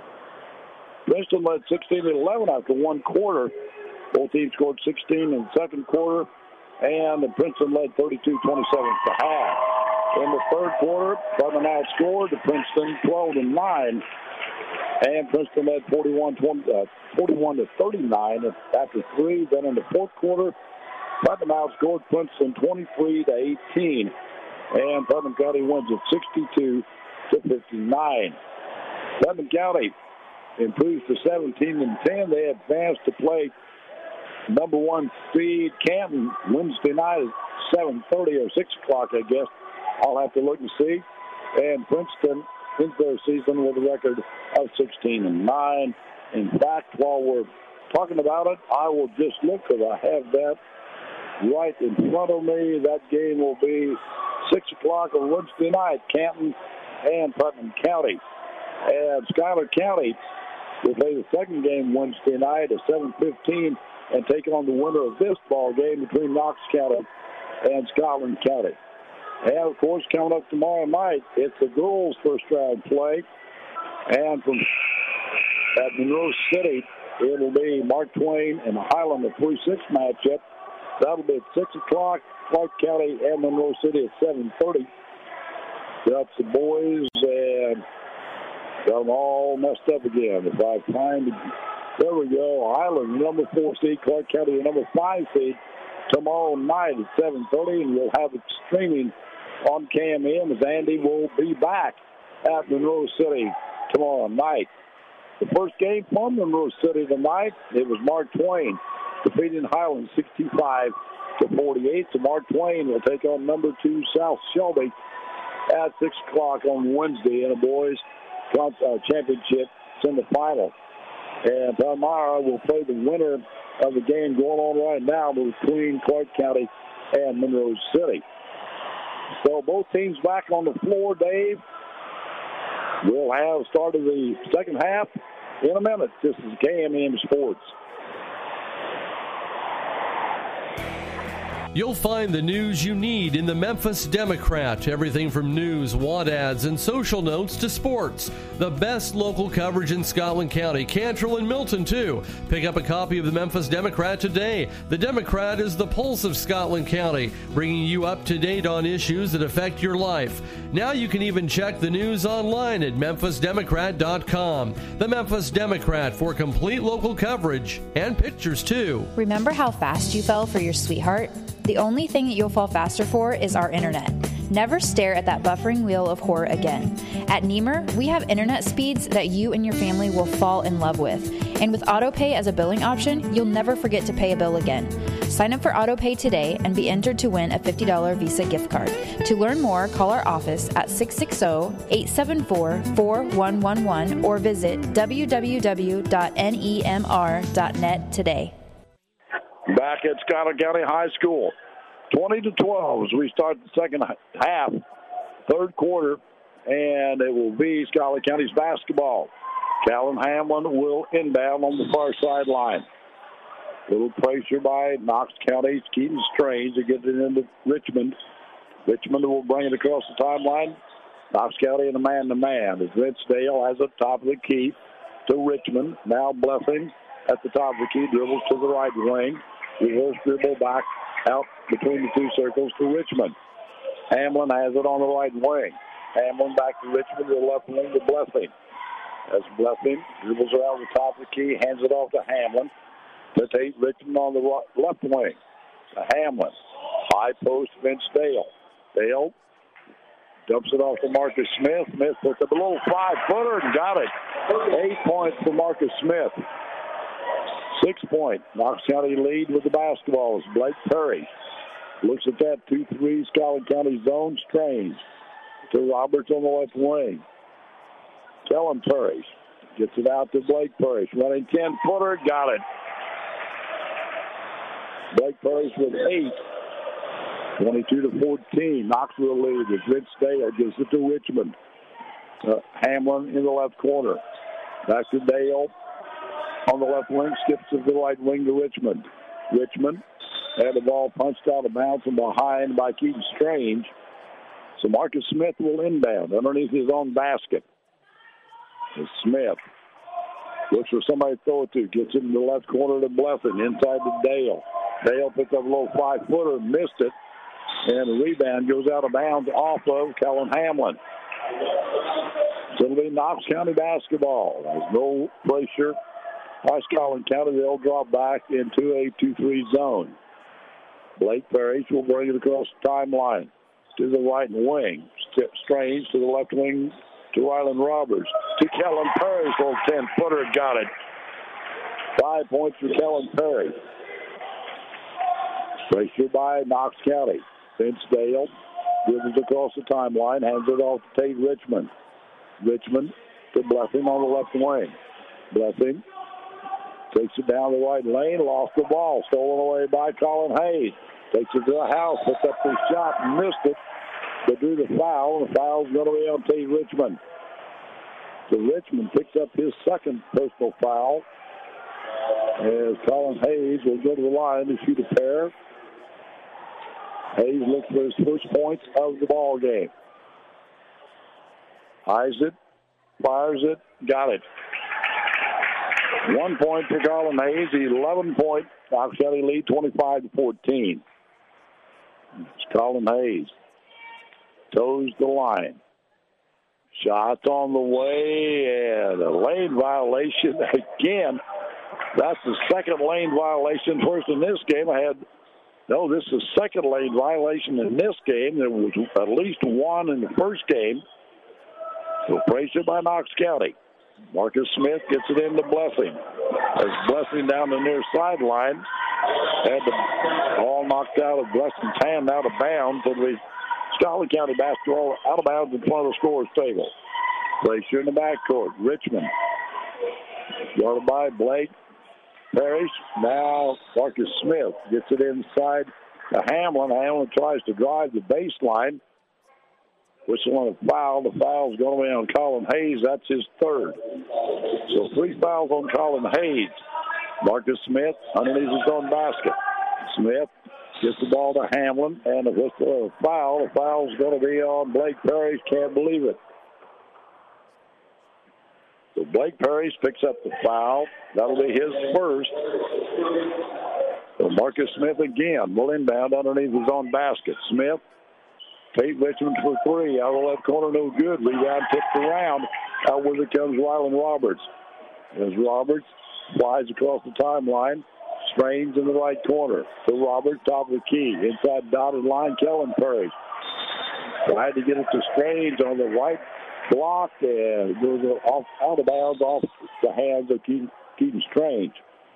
Princeton led sixteen to eleven after one quarter. Both teams scored sixteen in the second quarter, and Princeton led thirty-two twenty-seven for half. In the third quarter, Putnam outscored Princeton twelve to nine, and Princeton led forty-one to thirty-nine after three. Then in the fourth quarter, Putnam outscored Princeton twenty-three to eighteen, and Putnam County wins it sixty-two to fifty-nine. Putnam County improves to seventeen and ten. They advance to play number one seed Canton Wednesday night at seven thirty or six o'clock, I guess. I'll have to look and see. And Princeton ends their season with a record of sixteen and nine. In fact, while we're talking about it, I will just look because I have that right in front of me. That game will be six o'clock on Wednesday night, Canton and Putnam County. And Schuyler County will play the second game Wednesday night at seven fifteen and take on the winner of this ball game between Knox County and Scotland County. And, of course, coming up tomorrow night, it's the girls' first-round play. And from at Monroe City, it will be Mark Twain and Highland, the three six matchup. That'll be at six o'clock, Clark County and Monroe City at seven thirty. That's the boys, and got them all messed up again. If I find it, there we go. Highland, number four seed, Clark County, number five seed, tomorrow night at seven thirty, and we'll have it streaming on K M M as Andy will be back at Monroe City tomorrow night. The first game from Monroe City tonight, it was Mark Twain defeating Highland sixty-five to forty-eight. So Mark Twain will take on number two South Shelby at six o'clock on Wednesday in a boys' championship semifinal. And Palmyra will play the winner of the game going on right now between Clark County and Monroe City. So both teams back on the floor, Dave. We'll have started the second half in a minute. This is K M M Sports. You'll find the news you need in the Memphis Democrat. Everything from news, want ads, and social notes to sports. The best local coverage in Scotland County, Cantrell and Milton, too. Pick up a copy of the Memphis Democrat today. The Democrat is the pulse of Scotland County, bringing you up to date on issues that affect your life. Now you can even check the news online at memphis democrat dot com. The Memphis Democrat for complete local coverage and pictures, too. Remember how fast you fell for your sweetheart? The only thing that you'll fall faster for is our internet. Never stare at that buffering wheel of horror again. At Nemer, we have internet speeds that you and your family will fall in love with. And with AutoPay as a billing option, you'll never forget to pay a bill again. Sign up for AutoPay today and be entered to win a fifty dollars Visa gift card. To learn more, call our office at six six zero, eight seven four, four one one one or visit w w w dot nemer dot net today. Back at Scotland County High School, twenty to twelve as we start the second half, third quarter, and it will be Scotland County's basketball. Callan Hamlin will inbound on the far sideline. Little pressure by Knox County's Keaton Strange to get it into Richmond. Richmond will bring it across the timeline. Knox County in a man-to-man as Ritzdale has the top of the key to Richmond. Now Blessing at the top of the key, dribbles to the right wing. Reverse dribble back out between the two circles to Richmond. Hamlin has it on the right wing. Hamlin back to Richmond to the left wing to Blessing. As Blessing dribbles around the top of the key, hands it off to Hamlin. To take Richmond on the right, left wing. To Hamlin. High post, Vince Dale. Dale dumps it off to Marcus Smith. Smith puts up a little five-footer and got it. Eight points for Marcus Smith. Six point. Knox County lead with the basketball. It's Blake Perry. Looks at that two three Scotland County zone. Strange to Roberts on the left wing. Kellen Perry gets it out to Blake Perry. Running ten-footer. Got it. Blake Perry with eight. twenty-two to fourteen. Knoxville lead as Vince Dale gives it to Richmond. Uh, Hamlin in the left corner. Back to Dale. On the left wing, skips to the right wing to Richmond. Richmond had the ball punched out of bounds from behind by Keaton Strange. So Marcus Smith will inbound underneath his own basket. And Smith looks for somebody to throw it to. Gets it in the left corner to Blessing. Inside to Dale. Dale picks up a little five-footer, missed it. And the rebound goes out of bounds off of Kellen Hamlin. So it'll be Knox County basketball. There's no pressure by Scotland County. They'll drop back into a two three zone. Blake Parrish will bring it across the timeline to the right wing. Strange to the left wing to Ryland Roberts. To Kellen Perry for a ten-footer. Got it. Five points for Kellen Perry. Pressure by Knox County. Vince Dale dribbles across the timeline, hands it off to Tate Richmond. Richmond to Blessing on the left wing. Blessing takes it down the right lane, lost the ball, stolen away by Colin Hayes. Takes it to the house, puts up the shot, missed it, but drew the foul, and the foul's going to be on Tate Richmond. So Richmond picks up his second personal foul as Colin Hayes will go to the line to shoot a pair. Hayes looks for his first points of the ball game. Eyes it, fires it, got it. One point for Colin Hayes, eleven point. Knox County lead twenty-five to fourteen. It's Colin Hayes. Toes the line. Shots on the way, and a lane violation again. That's the second lane violation. First in this game, I had, no, this is the second lane violation in this game. There was at least one in the first game. So pressure by Knox County. Marcus Smith gets it into Blessing. There's Blessing down the near sideline. Had the ball knocked out of Blessing's hand, out of bounds. So the Scotland County basketball out of bounds in front of the scorer's table. Pressure in the backcourt. Richmond. Guarded by Blake Parrish. Now Marcus Smith gets it inside to Hamlin. Hamlin tries to drive the baseline. Whistle on a foul. The foul's going to be on Colin Hayes. That's his third. So three fouls on Colin Hayes. Marcus Smith underneath his own basket. Smith Gets the ball to Hamlin, and a whistle, a foul. The foul's going to be on Blake Parrish. Can't believe it. So Blake Parrish picks up the foul. That'll be his first. So Marcus Smith again will inbound underneath his own basket. Smith, Tate Richmond for three. Out of the left corner, no good. Rebound tipped around. Out with it comes Rylan Roberts. As Roberts flies across the timeline, Strange in the right corner. To Roberts, top of the key. Inside dotted line, Kellen Parrish. Tried to get it to Strange on the right block, and goes off, out of bounds off the hands of Keaton, Keaton Strange.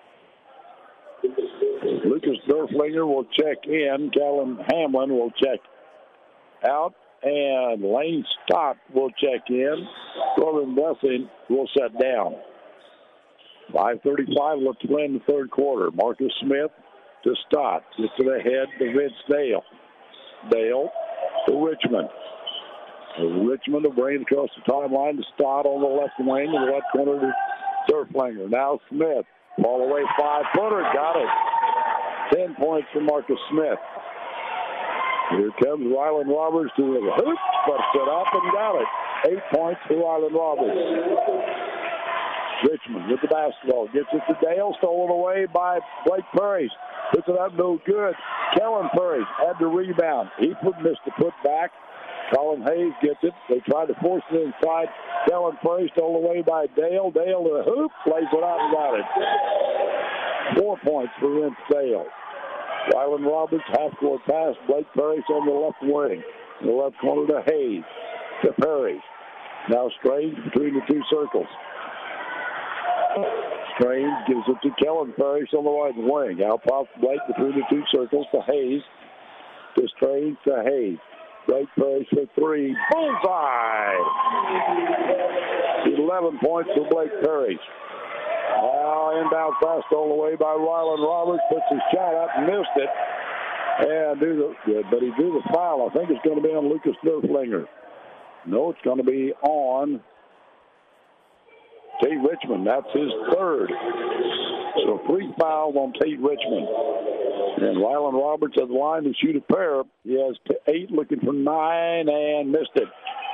Lucas Durflinger will check in. Kellen Hamlin will check out. And Lane Stott will check in. Corbin Blessing will set down. five thirty-five left to play in the third quarter. Marcus Smith to Stott. Gets to the head to Vince Dale. Dale to Richmond. Richmond will bring it across the timeline to Stott on the left wing, and the left corner to Durflinger. Now Smith. Ball away, five-footer. Got it. Ten points for Marcus Smith. Here comes Rylan Roberts to the hoop. Puts it up and got it. Eight points for Rylan Roberts. Richmond with the basketball. Gets it to Dale. Stolen away by Blake Parrish. Puts it up, no good. Kellen Parrish had the rebound. He put, missed the put back. Colin Hayes gets it. They tried to force it inside. Kellen Parrish stolen away by Dale. Dale to the hoop. Plays it out and got it. Four points for Vince Dale. Rylan Roberts, half-court pass. Blake Parrish on the left wing. In the left corner to Hayes. To Parrish. Now Strange between the two circles. Strange gives it to Kellen Parrish on the right wing. Out pops Blake between the two circles to Hayes. To Strange to Hayes. Blake Parrish for three. Bullseye! eleven points for Blake Parrish. Now inbound pass stolen away by Rylan Roberts. Puts his shot up and missed it. And do the, but he drew the foul. I think it's going to be on Lucas Durflinger. No, it's going to be on Tate Richmond. That's his third. So three fouls on Tate Richmond. And Rylan Roberts at the line to shoot a pair. He has eight, looking for nine, and missed it.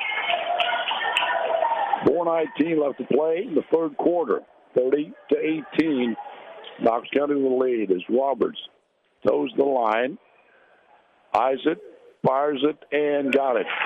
four nineteen left to play in the third quarter. thirty to eighteen. Knox County with the lead as Roberts toes the line, eyes it, fires it, and got it.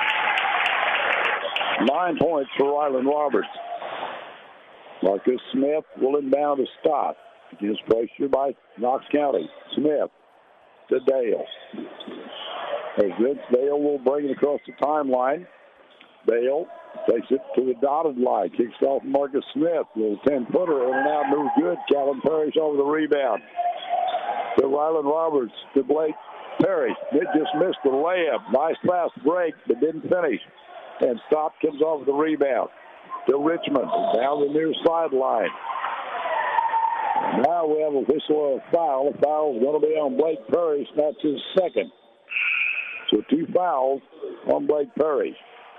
Nine points for Rylan Roberts. Marcus Smith will inbound to Stott. Against pressure by Knox County. Smith to Dale. As Vince Dale will bring it across the timeline. Dale takes it to the dotted line. Kicks off Marcus Smith. Little ten-footer in and out, no good. Calvin Parrish over the rebound. To Rylan Roberts. To Blake Parrish. It just missed the layup. Nice fast break, but didn't finish. And Stott comes off the rebound. To Richmond. Down the near sideline. Now we have a whistle or a foul. The foul is going to be on Blake Parrish. That's his second. So two fouls on Blake Parrish.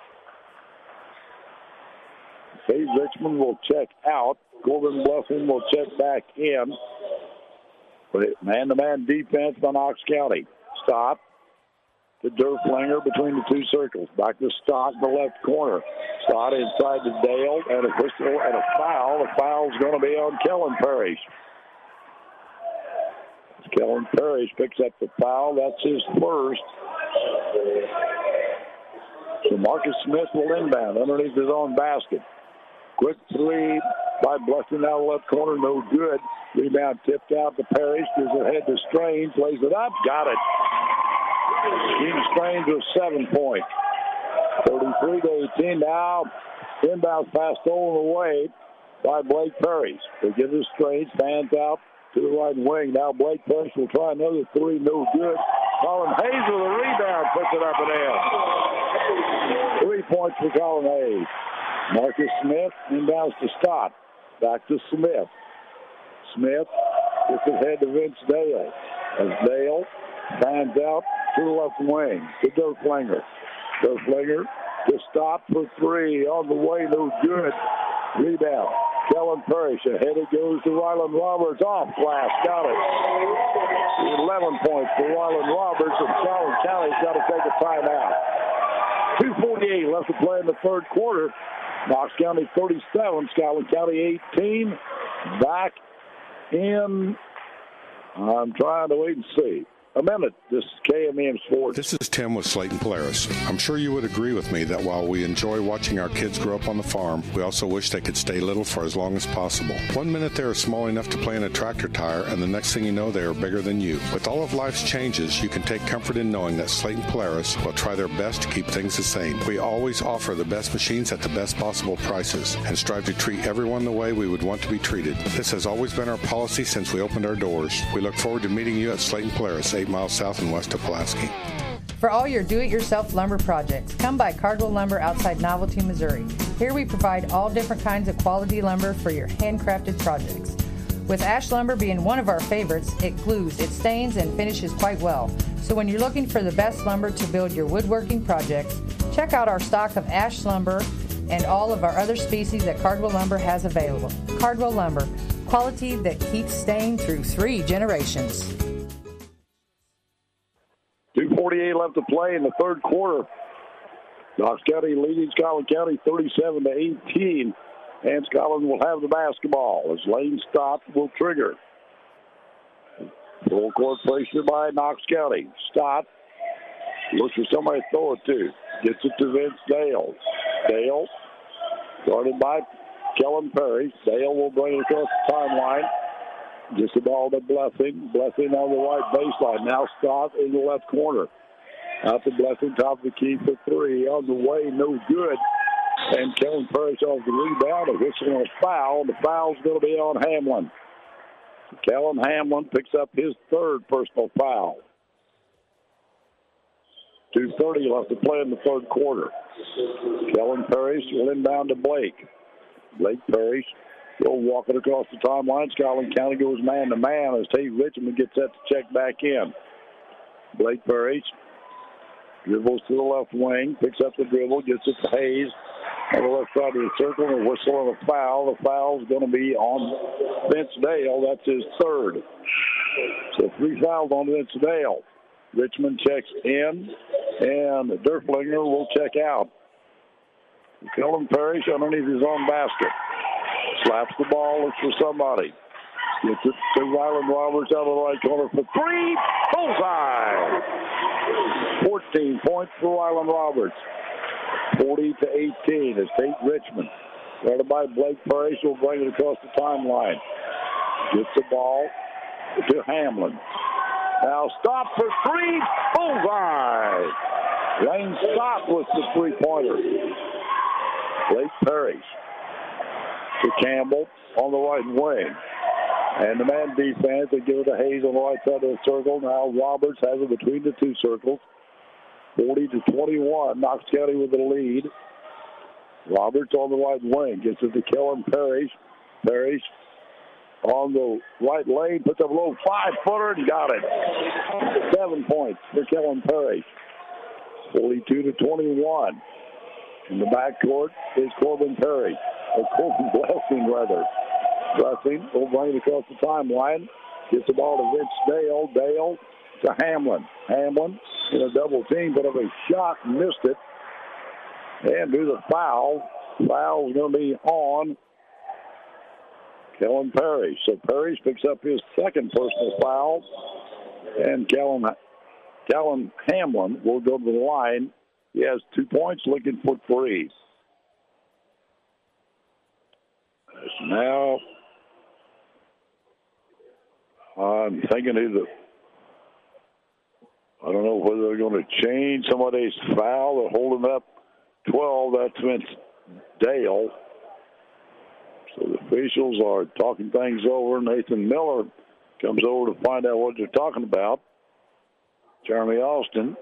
Tate Richmond will check out. Corbin Blessing will check back in. Man-to-man defense by Knox County. Stott to Durflinger between the two circles. Back to Stott in the left corner. Stott inside to Dale, and a whistle and a foul. The foul's going to be on Kellen Parrish. Kellen Parrish picks up the foul. That's his first. So Marcus Smith will inbound underneath his own basket. Quick three by Blessing out of the left corner. No good. Rebound tipped out to Parrish. Gives it ahead to Strange. Plays it up. Got it. Keaton Strange with seven points. thirty-three to eighteen now. Inbound pass stolen away by Blake Parrish. They give it Strange. Fans out to the right wing. Now Blake Parrish will try another three. No good. Colin Hayes with a rebound. Puts it up and in. Three points for Colin Hayes. Marcus Smith inbounds to Stott. Back to Smith. Smith gets his head to Vince Dale. As Dale fans out to the left wing to Durflinger. Durflinger to Stott for three. On the way, no good. Rebound. Kellen Parrish. Ahead it goes to Ryland Roberts. Off glass. Got it. eleven points for Ryland Roberts, and Scotland County's got to take a timeout. two forty-eight left to play in the third quarter. Knox County thirty-seven, Scotland County eighteen. Back in, I'm trying to wait and see. A minute. This is K M M Sports. This is Tim with Slayton Polaris. I'm sure you would agree with me that while we enjoy watching our kids grow up on the farm, we also wish they could stay little for as long as possible. One minute they are small enough to play in a tractor tire, and the next thing you know, they are bigger than you. With all of life's changes, you can take comfort in knowing that Slayton Polaris will try their best to keep things the same. We always offer the best machines at the best possible prices and strive to treat everyone the way we would want to be treated. This has always been our policy since we opened our doors. We look forward to meeting you at Slayton Polaris, eight miles south and west of Pulaski. For all your do-it-yourself lumber projects, come by Cardwell Lumber outside Novelty, Missouri. Here we provide all different kinds of quality lumber for your handcrafted projects. With ash lumber being one of our favorites, it glues, it stains, and finishes quite well. So when you're looking for the best lumber to build your woodworking projects, check out our stock of ash lumber and all of our other species that Cardwell Lumber has available. Cardwell Lumber, quality that keeps staying through three generations. two forty-eight left to play in the third quarter. Knox County leading Scotland County thirty-seven to eighteen. And Scotland will have the basketball as Lane Stott will trigger. Full court pressure by Knox County. Stott looks for somebody to throw it to. Gets it to Vince Dale. Dale guarded by Kellen Perry. Dale will bring it across the timeline. Just the ball to Blessing. Blessing on the right baseline. Now Stott in the left corner. Out to Blessing, top of the key for three. On the way, no good. And Kellen Parrish off the rebound. A whistle on a foul. The foul's going to be on Hamlin. Kellen Hamlin picks up his third personal foul. two thirty left to play in the third quarter. Kellen Parrish will inbound to Blake. Blake Parrish will walk it across the timeline. Scotland County goes man-to-man as Tate Richmond gets set to check back in. Blake Parrish dribbles to the left wing, picks up the dribble, gets it to Hayes on the left side of the circle, and a whistle on a foul. The foul's going to be on Vince Dale. That's his third. So three fouls on Vince Dale. Richmond checks in, and Derflinger will check out. Kellen Parrish underneath his own basket. Slaps the ball, looks for somebody. Gets it to Ryland Roberts out of the right corner for three. Bullseye! fourteen points for Ryland Roberts. forty to eighteen as Tate Richmond, guarded by Blake Parrish, will bring it across the timeline. Gets the ball to Hamlin. Now stop for three. Bullseye! Lane Stott with the three-pointer. Blake Parrish to Campbell on the right wing. And the man defense, they give it to Hayes on the right side of the circle. Now Roberts has it between the two circles. forty to twenty-one. Knox County with the lead. Roberts on the right wing. Gets it to Kellen Parrish. Parrish on the right lane. Puts up a little five-footer and got it. Seven points for Kellen Parrish. forty-two to twenty-one. In the backcourt is Corbin Perry. Or Corbin Blessing, rather. Blessing will bring it across the timeline. Gets the ball to Vince Dale. Dale to Hamlin. Hamlin in a double team, but of a shot, missed it. And do the foul. Foul's going to be on Kellen Parrish. So Parrish picks up his second personal foul. And Kellen, Kellen Hamlin will go to the line. He has two points, looking for three. So now, I'm thinking either, I don't know whether they're going to change somebody's foul or hold him up twelve. That's Vince Dale. So the officials are talking things over. Nathan Miller comes over to find out what they're talking about. Jeremy Austin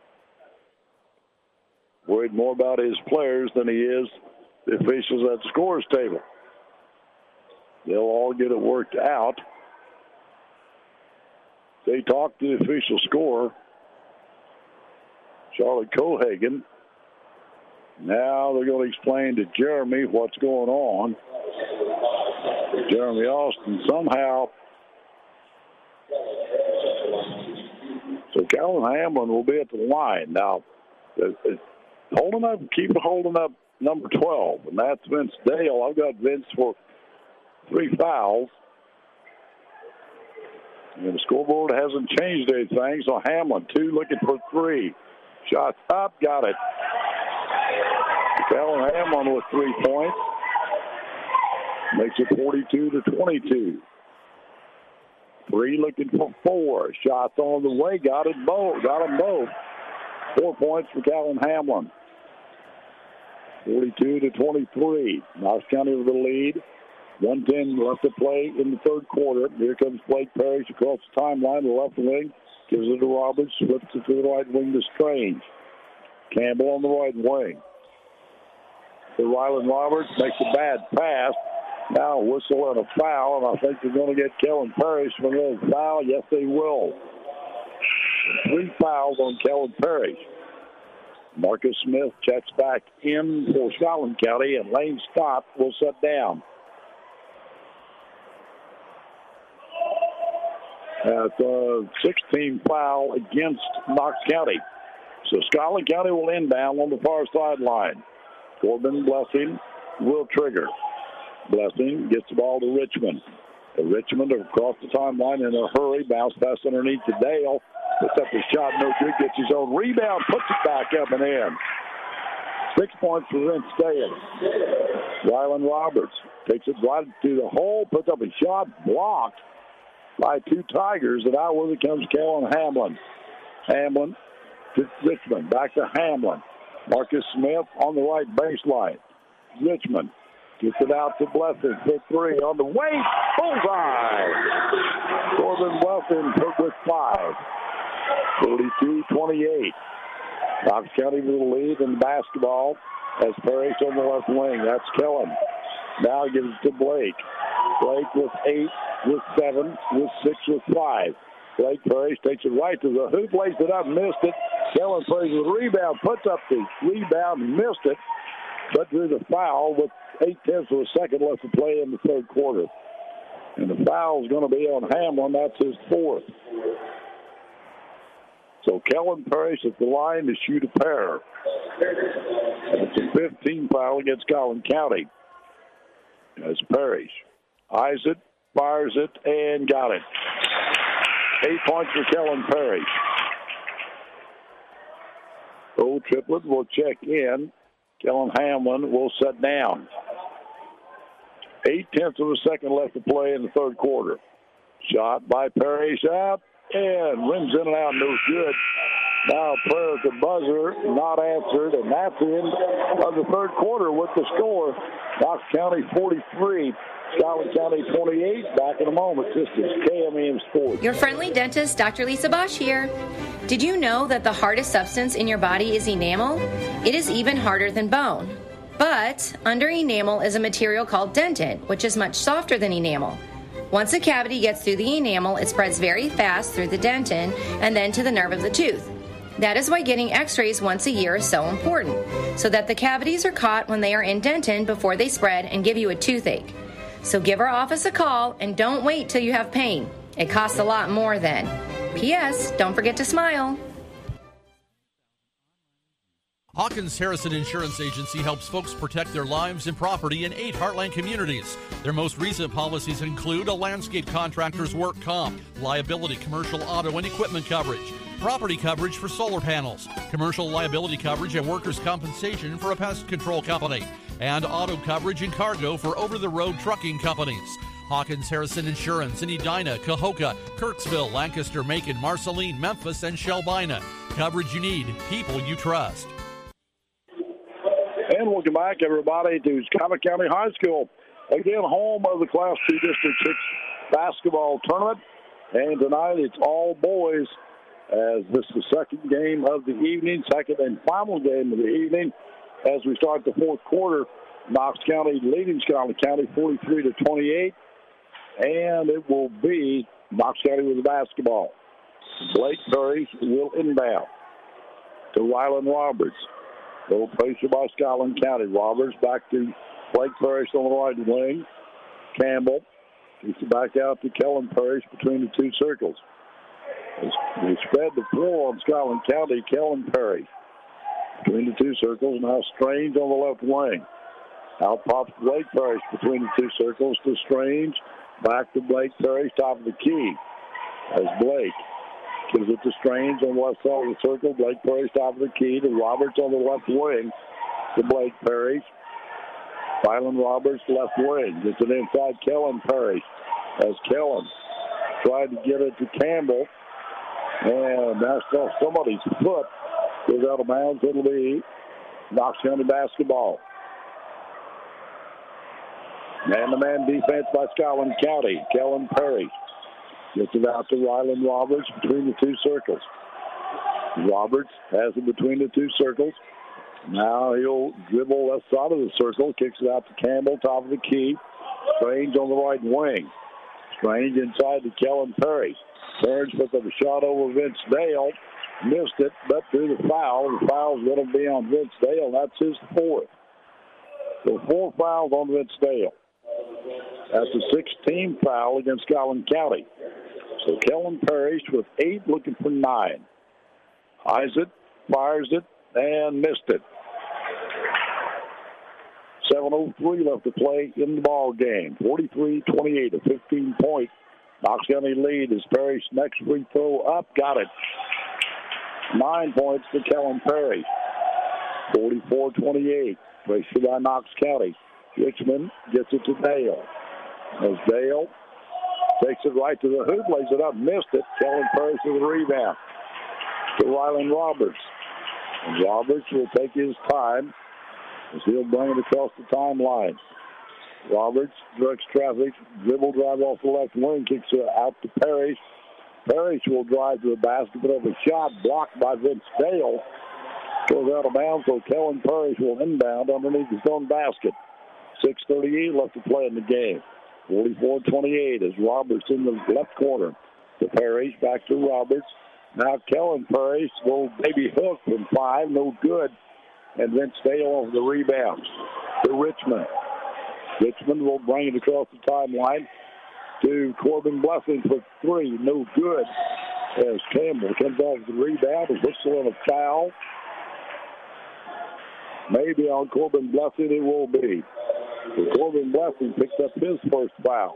worried more about his players than he is the officials at the scorers table. They'll all get it worked out. They talked to the official scorer, Charlotte Cohagen. Now they're going to explain to Jeremy what's going on. Jeremy Austin somehow. So Calvin Hamlin will be at the line. Now, it, it, holding up, keep holding up number twelve, and that's Vince Dale. I've got Vince for three fouls. And the scoreboard hasn't changed anything, so Hamlin, two, looking for three. Shots up, got it. Calvin Hamlin with three points. Makes it forty-two to twenty-two. Three looking for four. Shots on the way. Got it both. Got them both. Four points for Calvin Hamlin. forty-two to twenty-three. Knox County with the lead. one ten left to play in the third quarter. Here comes Blake Parrish across the timeline. The left wing gives it to Roberts. Flips it to the right wing to Strange. Campbell on the right wing. The Ryland Roberts makes a bad pass. Now a whistle and a foul, and I think they're going to get Kellen Parrish for another foul. Yes, they will. Three fouls on Kellen Parrish. Marcus Smith checks back in for Scotland County, and Lane Stott will sit down. At uh, sixteen foul against Knox County. So Scotland County will inbound on the far sideline. Corbin Blessing will trigger. Blessing gets the ball to Richmond. And Richmond across the timeline in a hurry. Bounce pass underneath to Dale. Puts up his shot, no good. Gets his own rebound. Puts it back up and in. Six points for Vince Dale. Ryland Roberts takes it right to the hole. Puts up a shot. Blocked by two Tigers. And out with it comes Kellen Hamlin. Hamlin to Richmond. Back to Hamlin. Marcus Smith on the right baseline. Richmond gets it out to Blessing for three on the way. Bullseye! Corbin Blessing put with five. forty-two twenty-eight. Knox County with the lead in basketball as Parrish on the left wing. That's Kellen. Now gives it to Blake. Blake with eight, with seven, with six, with five. Blake Parrish takes it right to the hoop, lays it up, missed it. Kellen Parrish with a rebound, puts up the rebound, missed it, but drew the foul with eight tenths of a second left to play in the third quarter. And the foul is going to be on Hamlin. That's his fourth. So Kellen Parrish at the line to shoot a pair. It's a fifteen foul against Collin County. As Parrish eyes it, fires it, and got it. Eight points for Kellen Parrish. Old Triplett will check in. Kellen Hamlin will set down. Eight tenths of a second left to play in the third quarter. Shot by Parrish out and rims in and out, no good. Now prayer at the buzzer, not answered, and that's the end of the third quarter with the score. Knox County forty-three, Scotland County twenty-eight. Back in a moment. This is K M E M Sports. Your friendly dentist, Doctor Lisa Bosch here. Did you know that the hardest substance in your body is enamel? It is even harder than bone. But under enamel is a material called dentin, which is much softer than enamel. Once a cavity gets through the enamel, it spreads very fast through the dentin and then to the nerve of the tooth. That is why getting x-rays once a year is so important, so that the cavities are caught when they are in dentin before they spread and give you a toothache. So give our office a call and don't wait till you have pain. It costs a lot more then. P S. Don't forget to smile. Hawkins Harrison Insurance Agency helps folks protect their lives and property in eight Heartland communities. Their most recent policies include a landscape contractor's work comp, liability, commercial auto and equipment coverage, property coverage for solar panels, commercial liability coverage and workers' compensation for a pest control company, and auto coverage and cargo for over-the-road trucking companies. Hawkins Harrison Insurance in Edina, Cahokia, Kirksville, Lancaster, Macon, Marceline, Memphis, and Shelbina. Coverage you need, people you trust. And welcome back, everybody, to Scotland County High School. Again, home of the Class two District six basketball tournament. And tonight it's all boys, as this is the second game of the evening, second and final game of the evening. As we start the fourth quarter, Knox County leading Scotland County forty-three to twenty-eight. And it will be Knox County with the basketball. Blake Parrish will inbound to Ryland Roberts. Little pressure by Scotland County. Roberts back to Blake Parrish on the right wing. Campbell. Kicks it back out to Kellen Parrish between the two circles. They spread the floor on Scotland County. Kellen Parrish between the two circles. Now Strange on the left wing. Out pops Blake Parrish between the two circles to Strange. Back to Blake Parrish, top of the key. As Blake gives it to Strange on the left side of the circle. Blake Parrish, top of the key to Roberts on the left wing to Blake Parrish. Rylan Roberts, left wing. Gets it inside Kellen Parrish. As Kellen tried to get it to Campbell. And that's off somebody's foot. Goes out of bounds. It'll be Knox County basketball. Man-to-man defense by Scotland County. Kellen Parrish gets it out to Rylan Roberts between the two circles. Roberts has it between the two circles. Now he'll dribble left side of the circle. Kicks it out to Campbell, top of the key. Strange on the right wing. Strange inside to Kellen Parrish. Turns with a shot over Vince Dale. Missed it, but through the foul. The foul's going to be on Vince Dale. That's his fourth. So four fouls on Vince Dale. That's a sixteen foul against Scotland County. So Kellen Parrish with eight, looking for nine. Eyes it, fires it, and missed it. seven oh three left to play in the ball game. forty-three twenty-eight, a fifteen-point Knox County lead as Parrish next free throw up. Got it. Nine points to Kellen Parrish. forty-four twenty-eight. Pressure by Knox County. Richmond gets it to Dale. As Dale takes it right to the hoop, lays it up, missed it. Kellen Parrish with the rebound to Rylan Roberts. And Roberts will take his time as he'll bring it across the timeline. Roberts directs traffic, dribble drive off the left wing, kicks it out to Parrish. Parrish will drive to the basket, but over shot blocked by Vince Dale. Goes out of bounds, so Kellen Parrish will inbound underneath his own basket. six thirty-eight left to play in the game. forty-four twenty-eight as Roberts in the left corner to Parrish, back to Roberts. Now Kellen Parrish will maybe hook from five, no good. And Vince Dale over the rebound to Richmond. Richmond will bring it across the timeline to Corbin Blessing for three, no good. As Campbell comes off the rebound, is whistle on a foul. Maybe on Corbin Blessing it will be. So Corbin Blessing picked up his first foul.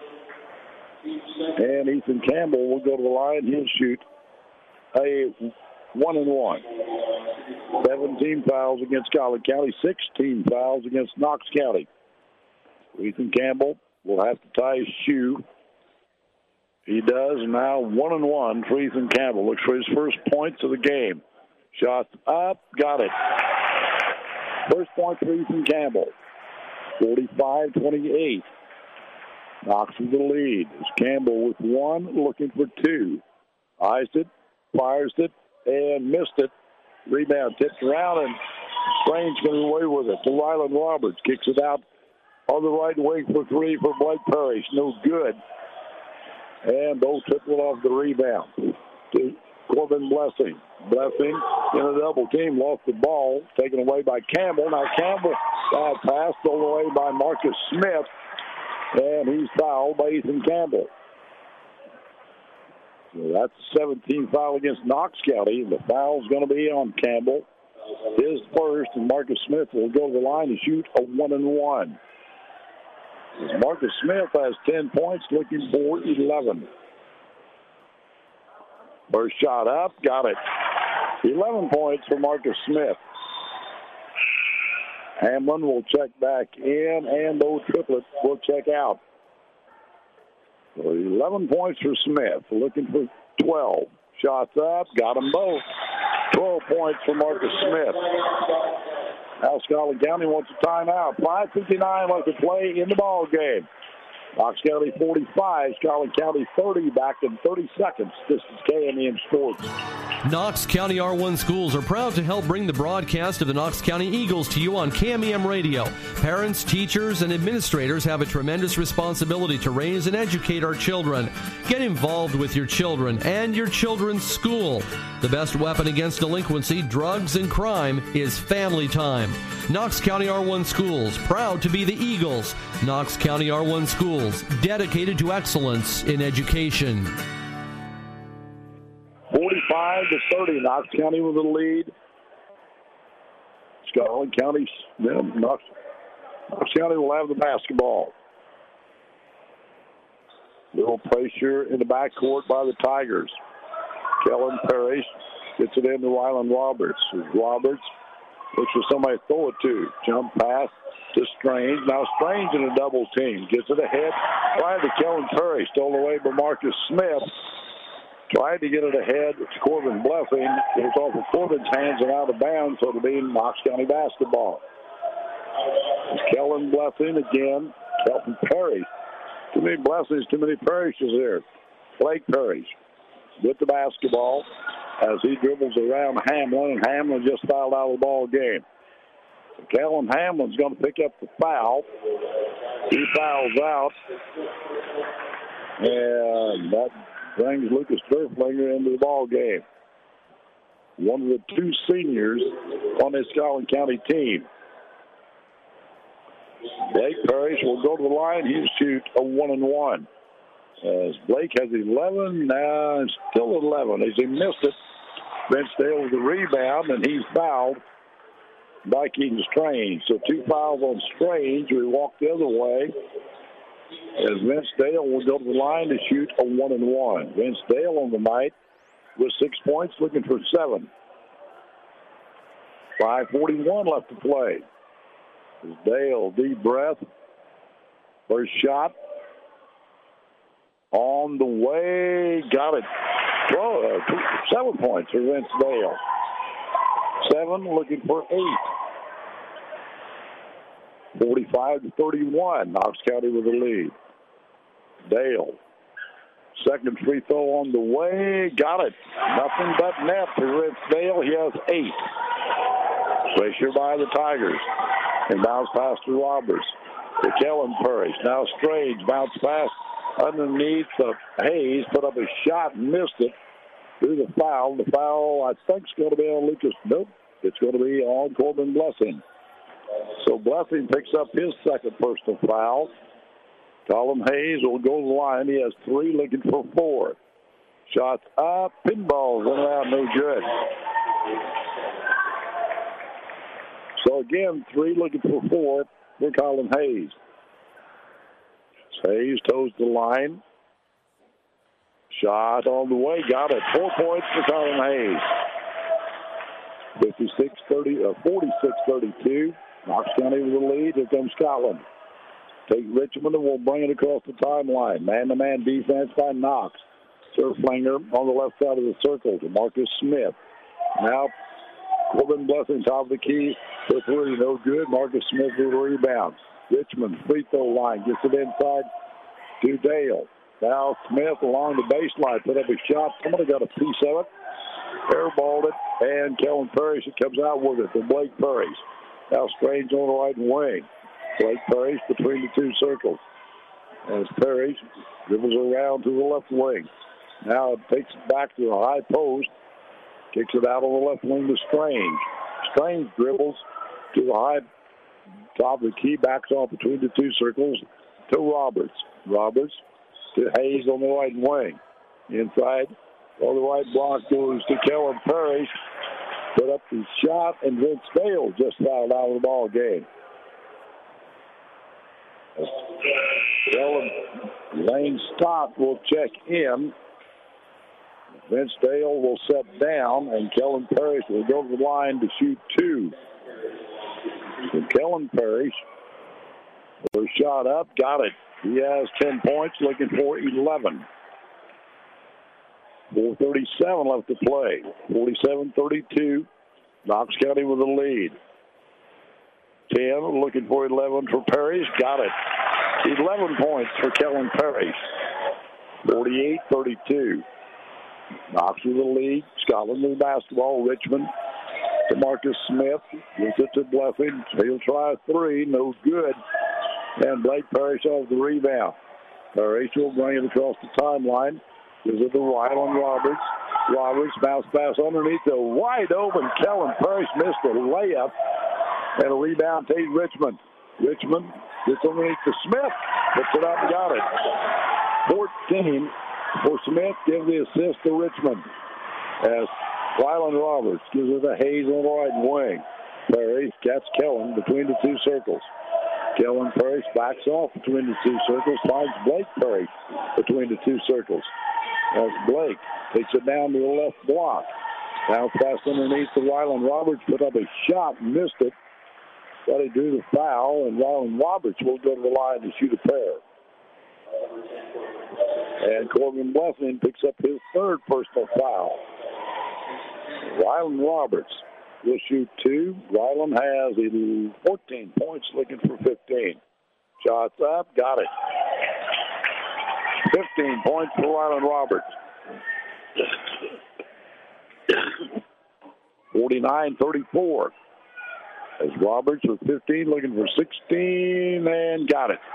And Ethan Campbell will go to the line. He'll shoot a one and one. seventeen fouls against Scotland County, sixteen fouls against Knox County. Ethan Campbell will have to tie his shoe. He does now. One and one for Ethan Campbell. Looks for his first points of the game. Shot up, got it. First point for Ethan Campbell. forty-five twenty-eight. Knox with the lead. As Campbell with one, looking for two. Eyes it, fires it, and missed it. Rebound tipped around, and Strange getting away with it. To Rylan Roberts. Kicks it out on the right wing for three for Blake Parrish. No good. And Bo tripled off the rebound to Corbin Blessing. Blessing in a double team, lost the ball, taken away by Campbell. Now Campbell uh, passed all the way by Marcus Smith, and he's fouled by Ethan Campbell. So that's a seventeen foul against Knox County. The foul's going to be on Campbell. His first, and Marcus Smith will go to the line and shoot a one and one. As Marcus Smith has ten points, looking for eleven. First shot up, got it. eleven points for Marcus Smith. Hamlin will check back in, and those triplets will check out. So eleven points for Smith, looking for twelve. Shots up, got them both. twelve points for Marcus Smith. Now Scotland County wants a timeout. five fifty-nine left to play in the ball game. Knox County forty-five, Scotland County thirty, back in thirty seconds. This is K and M Sports. Knox County R one Schools are proud to help bring the broadcast of the Knox County Eagles to you on K M E M Radio. Parents, teachers, and administrators have a tremendous responsibility to raise and educate our children. Get involved with your children and your children's school. The best weapon against delinquency, drugs, and crime is family time. Knox County R one Schools, proud to be the Eagles. Knox County R one Schools, dedicated to excellence in education. forty-five to thirty, Knox County with the lead. Scotland County, yeah, Knox, Knox County will have the basketball. Little pressure in the backcourt by the Tigers. Kellen Parrish gets it into Rylan Roberts. Roberts looks for somebody to throw it to. Jump pass to Strange. Now Strange in a double team. Gets it ahead. Tried to Kellen Parrish. Stole away by Marcus Smith. Tried to get it ahead. It's Corbin Blessing. It was off of Corbin's hands and out of bounds, so it'll be Knox County basketball. It's Kellen Blessing again. Kelton Parrish. Too many Blessings, too many Parishes there. Blake Parrish with the basketball as he dribbles around Hamlin, and Hamlin just fouled out of the ball game. So Callum Hamlin's going to pick up the foul. He fouls out, and that brings Lucas Durflinger into the ball game. One of the two seniors on this Scotland County team. Blake Parrish will go to the line. He'll shoot a one and one. As Blake has eleven, now still at eleven. As he missed it, Vince Dale with the rebound, and he's fouled by Keaton Strange. So two fouls on Strange. We walk the other way. As Vince Dale will go to the line to shoot a one and one. Vince Dale on the night with six points, looking for seven. five forty-one left to play. Dale, deep breath. First shot. On the way. Got it. Throw, uh, seven points for Vince Dale. Seven, looking for eight. forty-five to thirty-one. Knox County with the lead. Dale. Second free throw on the way. Got it. Nothing but net for Vince Dale. He has eight. Pressure by the Tigers. And bounce pass to Roberts. To Kellen Parrish. Now Strange. Bounce pass underneath the Hayes. Put up a shot and missed it. Through the foul. The foul, I think, is going to be on Lucas. Nope. It's going to be on Corbin Blessing. So Blessing picks up his second personal foul. Colin Hayes will go to the line. He has three, looking for four. Shots up. Pinballs in and out. No good. So again, three looking for four for Colin Hayes. Hayes toes the line. Shot on the way. Got it. Four points for Colin Hayes. fifty-six thirty, uh, forty-six thirty-two. Knox County with the lead. Here comes Scotland. Take Richmond and we'll bring it across the timeline. Man-to-man defense by Knox. Surflinger on the left side of the circle to Marcus Smith. Now Corbin Blessing, top of the key for three. No good. Marcus Smith with the rebound. Richmond free throw line. Gets it inside to Dale. Now Smith along the baseline. Put up a shot. Somebody got a piece of it. Airballed it. And Kellen Parrish comes out with it to Blake Parrish. Now Strange on the right wing. Blake Parrish between the two circles. As Parrish dribbles around to the left wing. Now it takes it back to the high post. Kicks it out on the left wing to Strange. Strange dribbles to the high top of the key. Backs off between the two circles to Roberts. Roberts to Hayes on the right wing. Inside on the right block goes to Kellen Parrish. Put up the shot, and Vince Dale just fouled out of the ball game. Kellen Lane Stott will check in. Vince Dale will set down, and Kellen Parrish will go to the line to shoot two. And Kellen Parrish, first shot up, got it. He has ten points, looking for eleven. four thirty-seven left to play. forty-seven thirty-two. Knox County with the lead. ten, looking for eleven for Parrish. Got it. eleven points for Kellen Parrish. forty-eight thirty-two. Knocks with the lead. Scotland with the basketball. Richmond to Marcus Smith. Gives it to Bleffing. He'll try a three. No good. And Blake Parrish off the rebound. Parrish will bring it across the timeline. Gives it to Rylan Roberts. Roberts bounce pass underneath the wide open. Kellen Parrish missed the layup. And a rebound to Richmond. Richmond gets underneath to Smith. Puts it up and got it. fourteen for Smith. Gives the assist to Richmond. As Rylan Roberts gives it to Hayes on the right wing. Parrish gets Kellen between the two circles. Kellen Parrish backs off between the two circles. Finds Blake Parrish between the two circles. As Blake takes it down to the left block. Now pass underneath to Rylan Roberts. Put up a shot. Missed it. But he drew the foul. And Rylan Roberts will go to the line to shoot a pair. And Corbin Blessing picks up his third personal foul. Rylan Roberts will shoot two. Rylan has fourteen points, looking for fifteen. Shots up, got it. fifteen points for Rylan Roberts. forty-nine thirty-four. As Roberts with fifteen, looking for sixteen, and got it.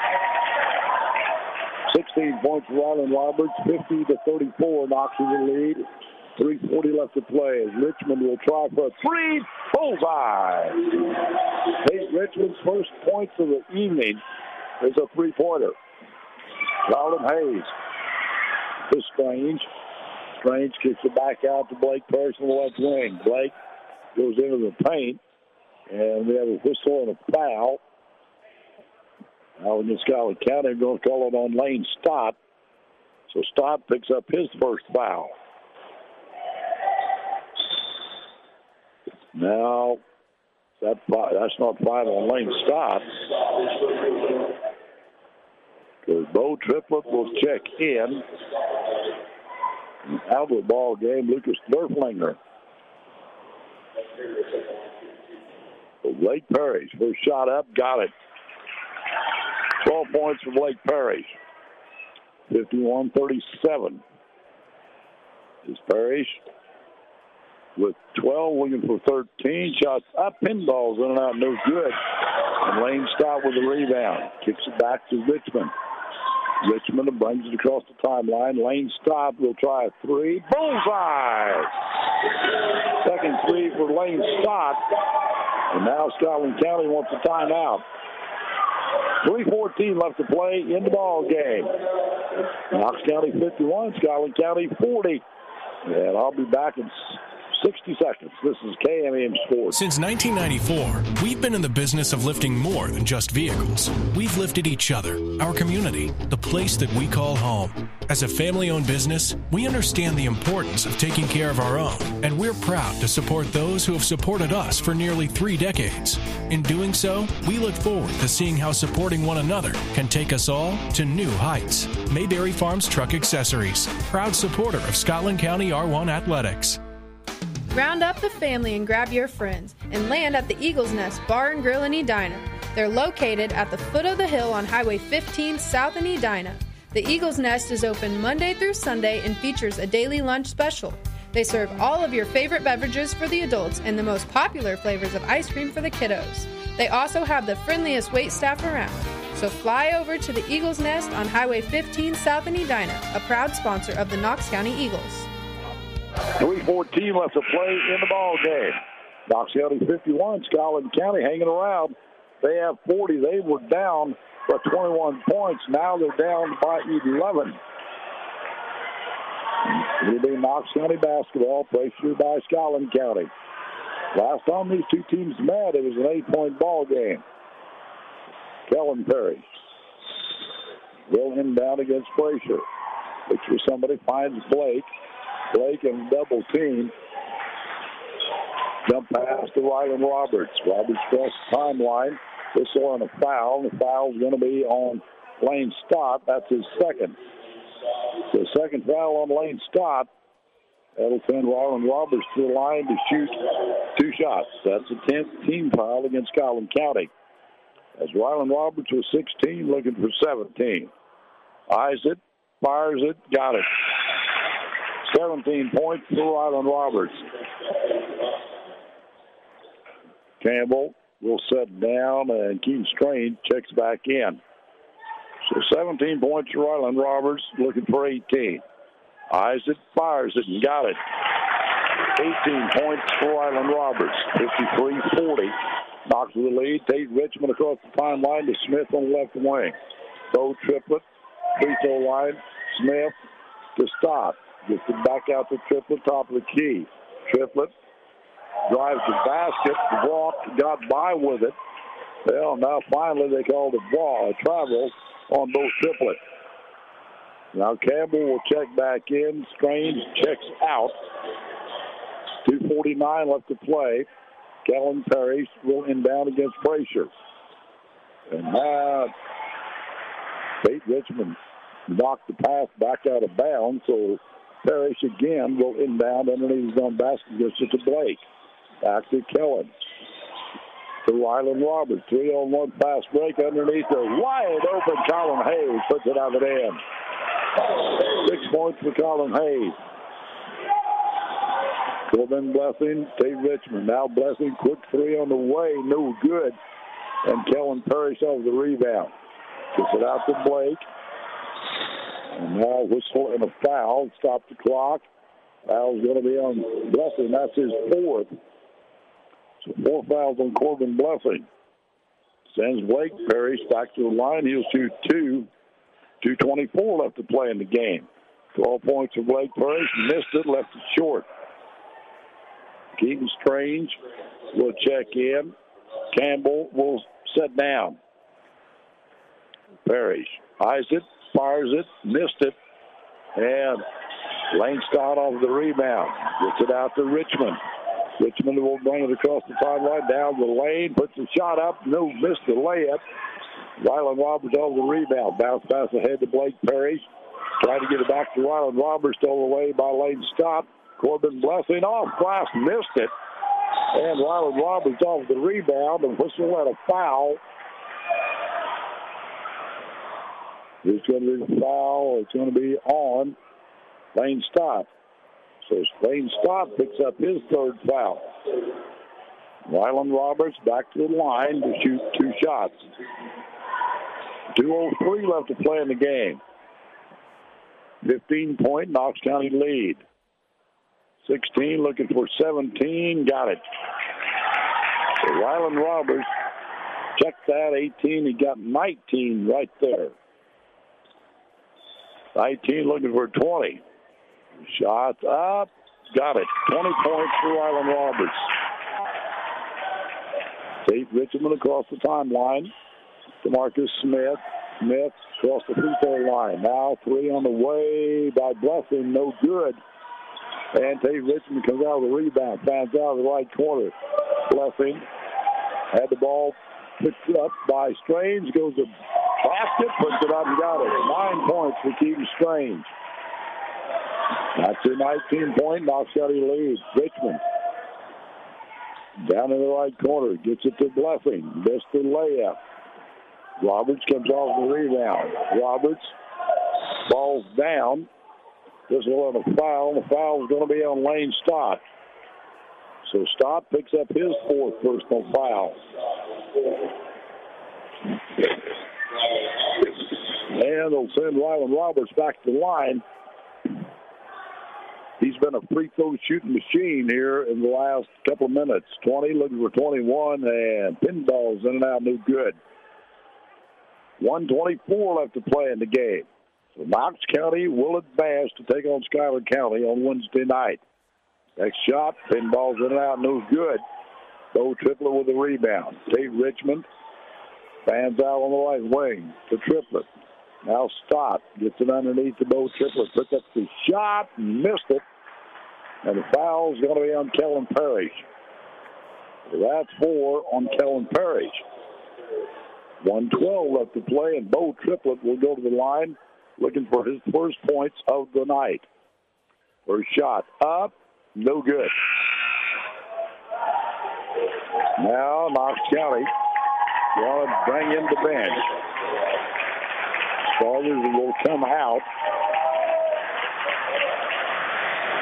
sixteen points for Rylan Roberts, fifty to thirty-four, knocks in the lead. three forty left to play as Richmond will try for a three. Bullseye. Hayes Richmond's first points of the evening is a three-pointer. Colin Hayes to Strange. Strange kicks it back out to Blake Parrish on the left wing. Blake goes into the paint, and we have a whistle and a foul. Now against Scotland County, they're going to call it on Lane Stott. So Stott picks up his first foul. Now, that that's not five on Lane Stott. Because Bo Triplett will check in. And out of the ball game, Lucas Durflinger. So Blake Parrish, first shot up, got it. twelve points for Blake Parrish. fifty-one thirty-seven. Is Parrish with twelve, looking for thirteen. Shots up, pinballs in and out, no good. And Lane Stott with the rebound. Kicks it back to Richmond. Richmond brings it across the timeline. Lane Stott will try a three. Bullseye! Second three for Lane Stott. And now Scotland County wants a timeout. three fourteen left to play in the ball game. Knox County fifty-one, Scotland County forty. And I'll be back in sixty seconds. This is K M A M Sports. Since nineteen ninety-four, we've been in the business of lifting more than just vehicles. We've lifted each other, our community, the place that we call home. As a family-owned business, we understand the importance of taking care of our own, and we're proud to support those who have supported us for nearly three decades. In doing so, we look forward to seeing how supporting one another can take us all to new heights. Mayberry Farms Truck Accessories, proud supporter of Scotland County R one Athletics. Round up the family and grab your friends and land at the Eagle's Nest Bar and Grill in Edina. They're located at the foot of the hill on Highway fifteen south in Edina. The Eagle's Nest is open Monday through Sunday and features a daily lunch special. They serve all of your favorite beverages for the adults and the most popular flavors of ice cream for the kiddos. They also have the friendliest wait staff around. So fly over to the Eagle's Nest on Highway fifteen south in Edina, a proud sponsor of the Knox County Eagles. three fourteen left to play in the ball game. Knox County fifty-one, Scotland County hanging around. They have forty. They were down by twenty-one points. Now they're down by eleven. It'll be Knox County basketball, pressured by Scotland County. Last time these two teams met, it was an eight-point ball game. Kellen Perry will him down against Frazier. Looks for somebody, finds Blake. Blake and double team. Jump pass to Rylan Roberts. Roberts cross the timeline. Whistle on a foul. The foul's going to be on Lane Stott. That's his second. The second foul on Lane Stott. That'll send Rylan Roberts to the line to shoot two shots. That's a tenth team foul against Scotland County. As Rylan Roberts was sixteen, looking for seventeen. Eyes it, fires it, got it. seventeen points for Island Roberts. Campbell will set down, and Keaton Strange checks back in. So seventeen points for Island Roberts, looking for eighteen. Eyes it, fires it, and got it. eighteen points for Island Roberts, fifty-three forty. Knocks with the lead. Tate Richmond across the timeline to Smith on the left wing. Bo Triplett, free throw line. Smith to stop. Gets it back out to Triplett, top of the key. Triplett drives the basket, walked, got by with it. Well, now finally they called a draw, a travel on Bo Triplett. Now Campbell will check back in. Strange checks out. two forty-nine left to play. Kellen Parrish will inbound against Frazier. And now Tate Richmond knocked the pass back out of bounds, so Parrish again will inbound underneath his own basket, gets it to Blake. Back to Kellen. To Island Roberts. Three on one fast break underneath the wide open Colin Hayes. Puts it out of the end. Six points for Colin Hayes. Corbin Blessing, Tate Richmond. Now Blessing, quick three on the way, no good. And Kellen Parrish off the rebound. Gets it out to Blake. And now whistle and a foul. Stop the clock. Foul's going to be on Blessing. That's his fourth. So four fouls on Corbin Blessing. Sends Blake Parrish back to the line. He'll shoot two. two twenty-four left to play in the game. twelve points for Blake Parrish. Missed it, left it short. Keaton Strange will check in. Campbell will set down. Parrish eyes it, fires it, missed it. And Lane Stott off the rebound. Gets it out to Richmond. Richmond will bring it across the timeline, down the lane, puts the shot up, no, missed the layup. Ryland Roberts off the rebound. Bounce pass ahead to Blake Parrish. Trying to get it back to Ryland Roberts, stolen away by Lane Stott. Corbin Blessing off glass, missed it. And Ryland Roberts off the rebound, and whistle at a foul. It's going to be the foul. It's going to be on Lane Stott. So Lane Stott picks up his third foul. Ryland Roberts back to the line to shoot two shots. two oh three left to play in the game. fifteen point Knox County lead. sixteen looking for seventeen. Got it. So Ryland Roberts checked that. eighteen. He got nineteen right there. nineteen looking for twenty. Shots up. Got it. twenty points for Ryland Roberts. Tate Richmond across the timeline. DeMarcus Smith. Smith across the free throw line. Now three on the way by Blessing. No good. And Tate Richmond comes out with a rebound. Fans out of the right corner. Blessing had the ball picked up by Strange. Goes to basket. Puts it up and got it. Nine points for Keaton Strange. That's a nineteen point Knox County lead. Richmond down in the right corner. Gets it to Blessing. Missed the layup. Roberts comes off the rebound. Roberts falls down. This will have a foul. The foul is going to be on Lane Stott. So Stott picks up his fourth personal foul. And they'll send Ryland Roberts back to the line. He's been a free throw shooting machine here in the last couple of minutes. twenty, looking for twenty-one, and pinballs in and out, no good. one twenty-four left to play in the game. So Knox County will advance to take on Schuyler County on Wednesday night. Next shot, pinballs in and out, no good. Bo Triplett with the rebound. Tate Richmond fans out on the right wing to Triplett. Now Stott gets it underneath the Bo Triplett. Puts up the shot, missed it. And the foul's going to be on Kellen Parrish. So that's four on Kellen Parrish. one twelve left to play, and Bo Triplett will go to the line looking for his first points of the night. First shot up, no good. Now Knox County going to bring in the bench. Starters will come out.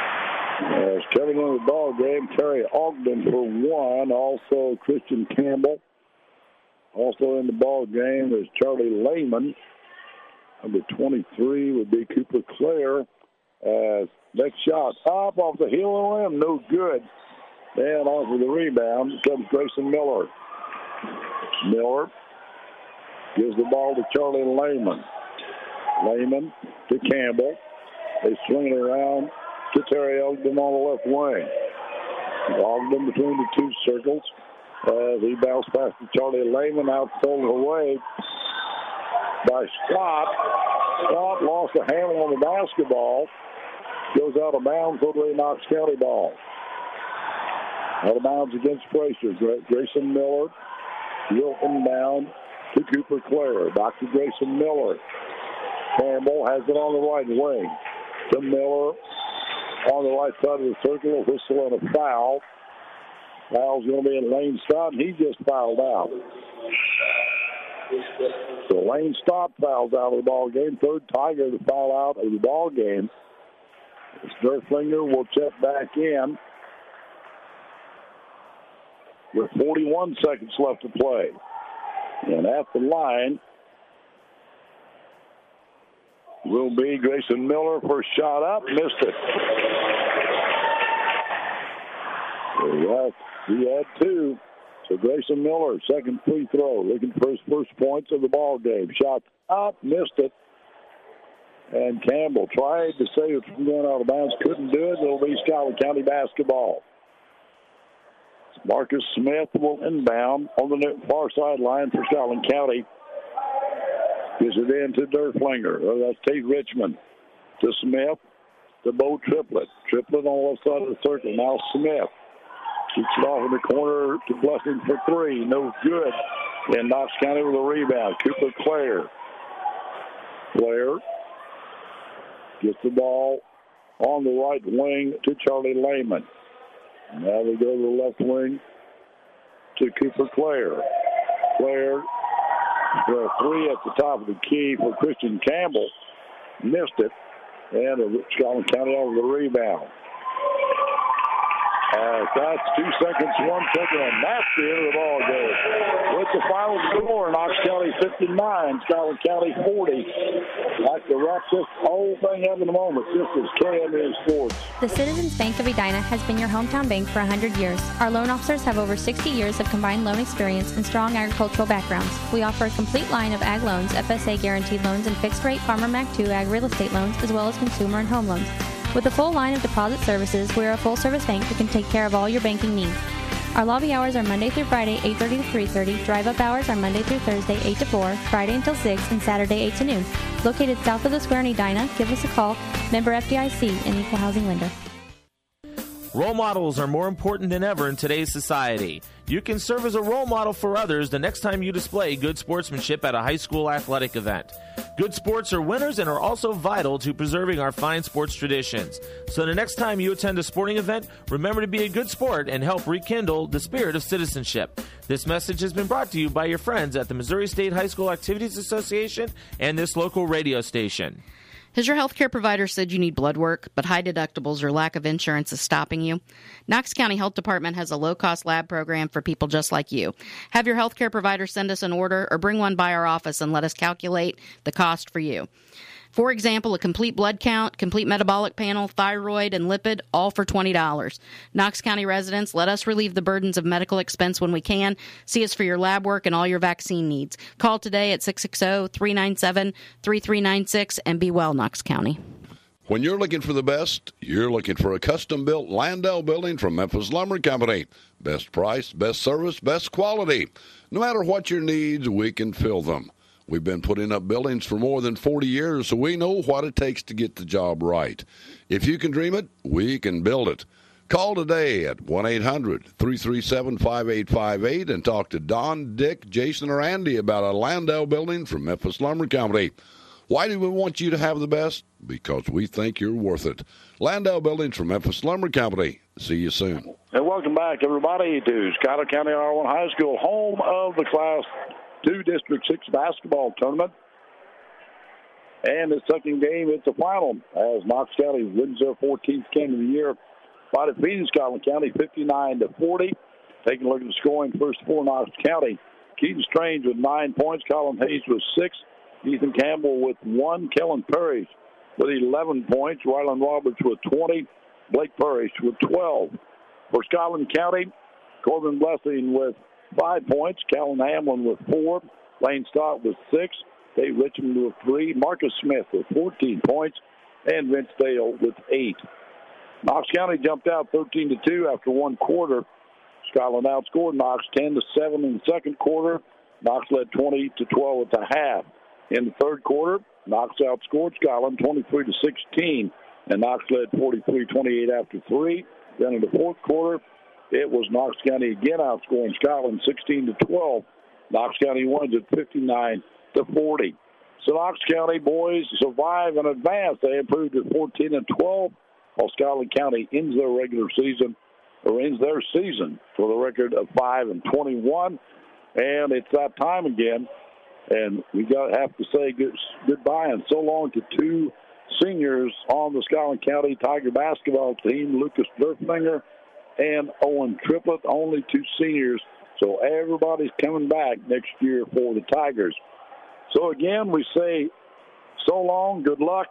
As coming in the ball game, Terry Ogden for one. Also Christian Campbell. Also in the ball game is Charlie Lehman. Number twenty-three would be Cooper Clare. As next shot up off the heel of the rim, no good. And off of the rebound comes Grayson Miller. Miller gives the ball to Charlie Lehman. Lehman to Campbell. They swing it around to Terry Ogden on the left wing. Ogden between the two circles. As he bounced past to Charlie Lehman, out stolen away by Scott. Scott lost a handle on the basketball. Goes out of bounds, over a Knox County ball. Out of bounds against Fraser. Grayson Miller will inbound to Cooper Clare. Back to Grayson Miller. Campbell has it on the right wing. To Miller on the right side of the circle. A whistle and a foul. Foul's going to be in Lane Stott. He just fouled out. So Lane Stott fouls out of the ball game. Third Tiger to foul out of the ball game. Derflinger will check back in with forty-one seconds left to play. And at the line will be Grayson Miller. First shot up, missed it. So he had two. So Grayson Miller, second free throw, looking for his first points of the ball game. Shot up, missed it. And Campbell tried to save it from going out of bounds, couldn't do it. It'll be Scotland County basketball. Marcus Smith will inbound on the far sideline for Scotland County. Gives it in to Derflinger. Oh, that's Tate Richmond to Smith to Bo Triplett. Triplett on the left side of the circle. Now Smith keeps it off in the corner to Blessing for three. No good. And Knox County with a rebound. Cooper Clare. Clare gets the ball on the right wing to Charlie Lehman. Now they go to the left wing to Cooper Clare. Clare, the three at the top of the key for Christian Campbell. Missed it. And Scotland County over the rebound. Uh, that's two seconds, one second, and that's the end of the ball game. With the final score, Knox County fifty-nine, Scotland County forty. I'd like to wrap this whole thing up in a moment. This is K M A Sports. The Citizens Bank of Edina has been your hometown bank for one hundred years. Our loan officers have over sixty years of combined loan experience and strong agricultural backgrounds. We offer a complete line of ag loans, F S A guaranteed loans, and fixed rate Farmer Mac two ag real estate loans, as well as consumer and home loans. With a full line of deposit services, we are a full-service bank that can take care of all your banking needs. Our lobby hours are Monday through Friday, eight thirty to three thirty. Drive-up hours are Monday through Thursday, eight to four, Friday until six, and Saturday, eight to noon. Located south of the square in Edina, give us a call. Member F D I C and Equal Housing Lender. Role models are more important than ever in today's society. You can serve as a role model for others the next time you display good sportsmanship at a high school athletic event. Good sports are winners and are also vital to preserving our fine sports traditions. So the next time you attend a sporting event, remember to be a good sport and help rekindle the spirit of citizenship. This message has been brought to you by your friends at the Missouri State High School Activities Association and this local radio station. Has your healthcare provider said you need blood work, but high deductibles or lack of insurance is stopping you? Knox County Health Department has a low-cost lab program for people just like you. Have your healthcare provider send us an order or bring one by our office and let us calculate the cost for you. For example, a complete blood count, complete metabolic panel, thyroid, and lipid, all for twenty dollars. Knox County residents, let us relieve the burdens of medical expense when we can. See us for your lab work and all your vaccine needs. Call today at six six zero, three nine seven, three three nine six and be well, Knox County. When you're looking for the best, you're looking for a custom-built Landau building from Memphis Lumber Company. Best price, best service, best quality. No matter what your needs, we can fill them. We've been putting up buildings for more than forty years, so we know what it takes to get the job right. If you can dream it, we can build it. Call today at one eight hundred, three three seven, five eight five eight and talk to Don, Dick, Jason, or Andy about a Landau building from Memphis Lumber Company. Why do we want you to have the best? Because we think you're worth it. Landau Buildings from Memphis Lumber Company. See you soon. And welcome back, everybody, to Schuyler County R one High School, home of the Class two District six basketball tournament. And the second game, it's the final, as Knox County wins their fourteenth game of the year by defeating Scotland County fifty-nine to forty. Taking a look at the scoring first for Knox County. Keaton Strange with nine points. Colin Hayes with six. Ethan Campbell with one. Kellen Parrish with eleven points. Ryland Roberts with twenty. Blake Parrish with twelve. For Scotland County, Corbin Blessing with five points. Callan Hamlin with four. Lane Stott with six. Dave Richmond with three. Marcus Smith with fourteen points. And Vince Dale with eight. Knox County jumped out thirteen to two after one quarter. Scotland outscored Knox ten to seven in the second quarter. Knox led twenty to twelve at the half. In the third quarter, Knox outscored Scotland twenty-three to sixteen, and Knox led forty-three twenty-eight after three. Then in the fourth quarter, it was Knox County again outscoring Scotland sixteen to twelve. Knox County wins at fifty-nine to forty. So Knox County boys survive and advance. They improved at fourteen and twelve, while Scotland County ends their regular season or ends their season for the record of five and twenty-one. And it's that time again. And we got to have to say good, goodbye and so long to two seniors on the Scotland County Tiger basketball team, Lucas Durflinger and Owen Triplett, only two seniors. So everybody's coming back next year for the Tigers. So again, we say so long, good luck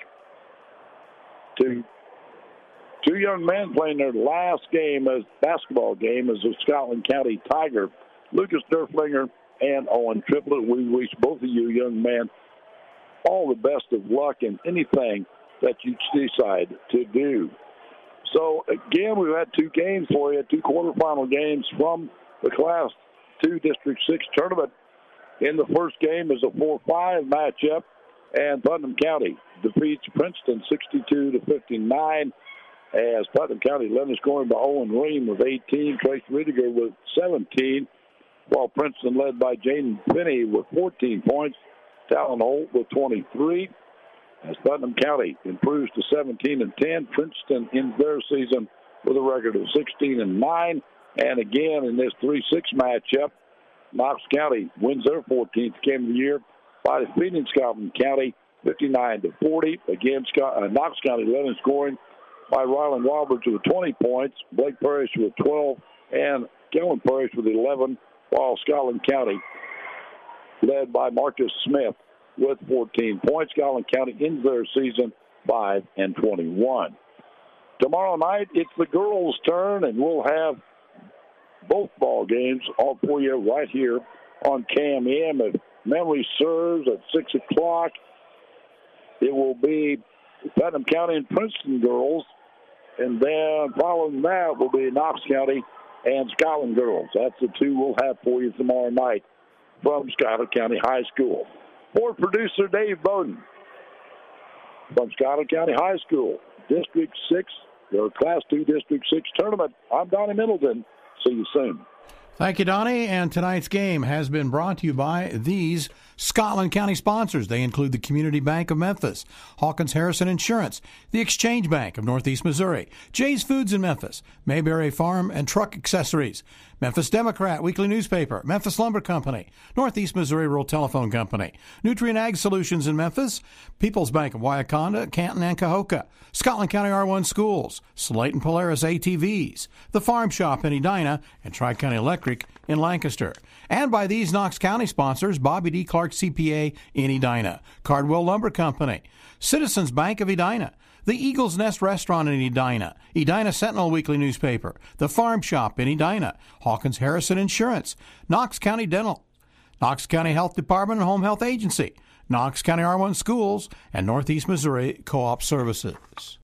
to two young men playing their last game as basketball game as a Scotland County Tiger, Lucas Durflinger and Owen Triplett. We wish both of you young men all the best of luck in anything that you decide to do. So, again, we've had two games for you, two quarterfinal games from the Class two District six tournament. In the first game is a four five matchup, and Putnam County defeats Princeton sixty-two to fifty-nine, as Putnam County led the scoring by Owen Ream with eighteen, Trace Riediger with seventeen, while Princeton led by Jaden Finney with fourteen points, Talon Holt with twenty-three. As Putnam County improves to seventeen and ten, Princeton ends their season with a record of sixteen and nine. And again, in this three six matchup, Knox County wins their fourteenth game of the year by defeating Scotland County fifty-nine to forty. Again, Scott, uh, Knox County led in scoring by Ryland Roberts with twenty points, Blake Parrish with twelve, and Kellen Parrish with eleven, while Scotland County led by Marcus Smith with fourteen points. Scotland County ends their season five and twenty-one. Tomorrow night, it's the girls' turn, and we'll have both ball games all for you right here on K M E M. If memory serves, at six o'clock, it will be Putnam County and Princeton girls, and then following that will be Knox County and Scotland girls. That's the two we'll have for you tomorrow night from Scotland County High School. For producer Dave Bowden from Scotland County High School, District six, or Class two District six tournament, I'm Donnie Middleton. See you soon. Thank you, Donnie. And tonight's game has been brought to you by these Scotland County sponsors. They include the Community Bank of Memphis, Hawkins Harrison Insurance, the Exchange Bank of Northeast Missouri, Jay's Foods in Memphis, Mayberry Farm and Truck Accessories, Memphis Democrat Weekly Newspaper, Memphis Lumber Company, Northeast Missouri Rural Telephone Company, Nutrient Ag Solutions in Memphis, People's Bank of Wyaconda, Canton and Cahokia, Scotland County R one Schools, Slate and Polaris A T Vs, The Farm Shop in Edina, and Tri-County Electric in Lancaster. And by these Knox County sponsors, Bobby D. Clark C P A in Edina, Cardwell Lumber Company, Citizens Bank of Edina, the Eagle's Nest Restaurant in Edina, Edina Sentinel Weekly Newspaper, The Farm Shop in Edina, Hawkins Harrison Insurance, Knox County Dental, Knox County Health Department and Home Health Agency, Knox County R one Schools, and Northeast Missouri Co-op Services.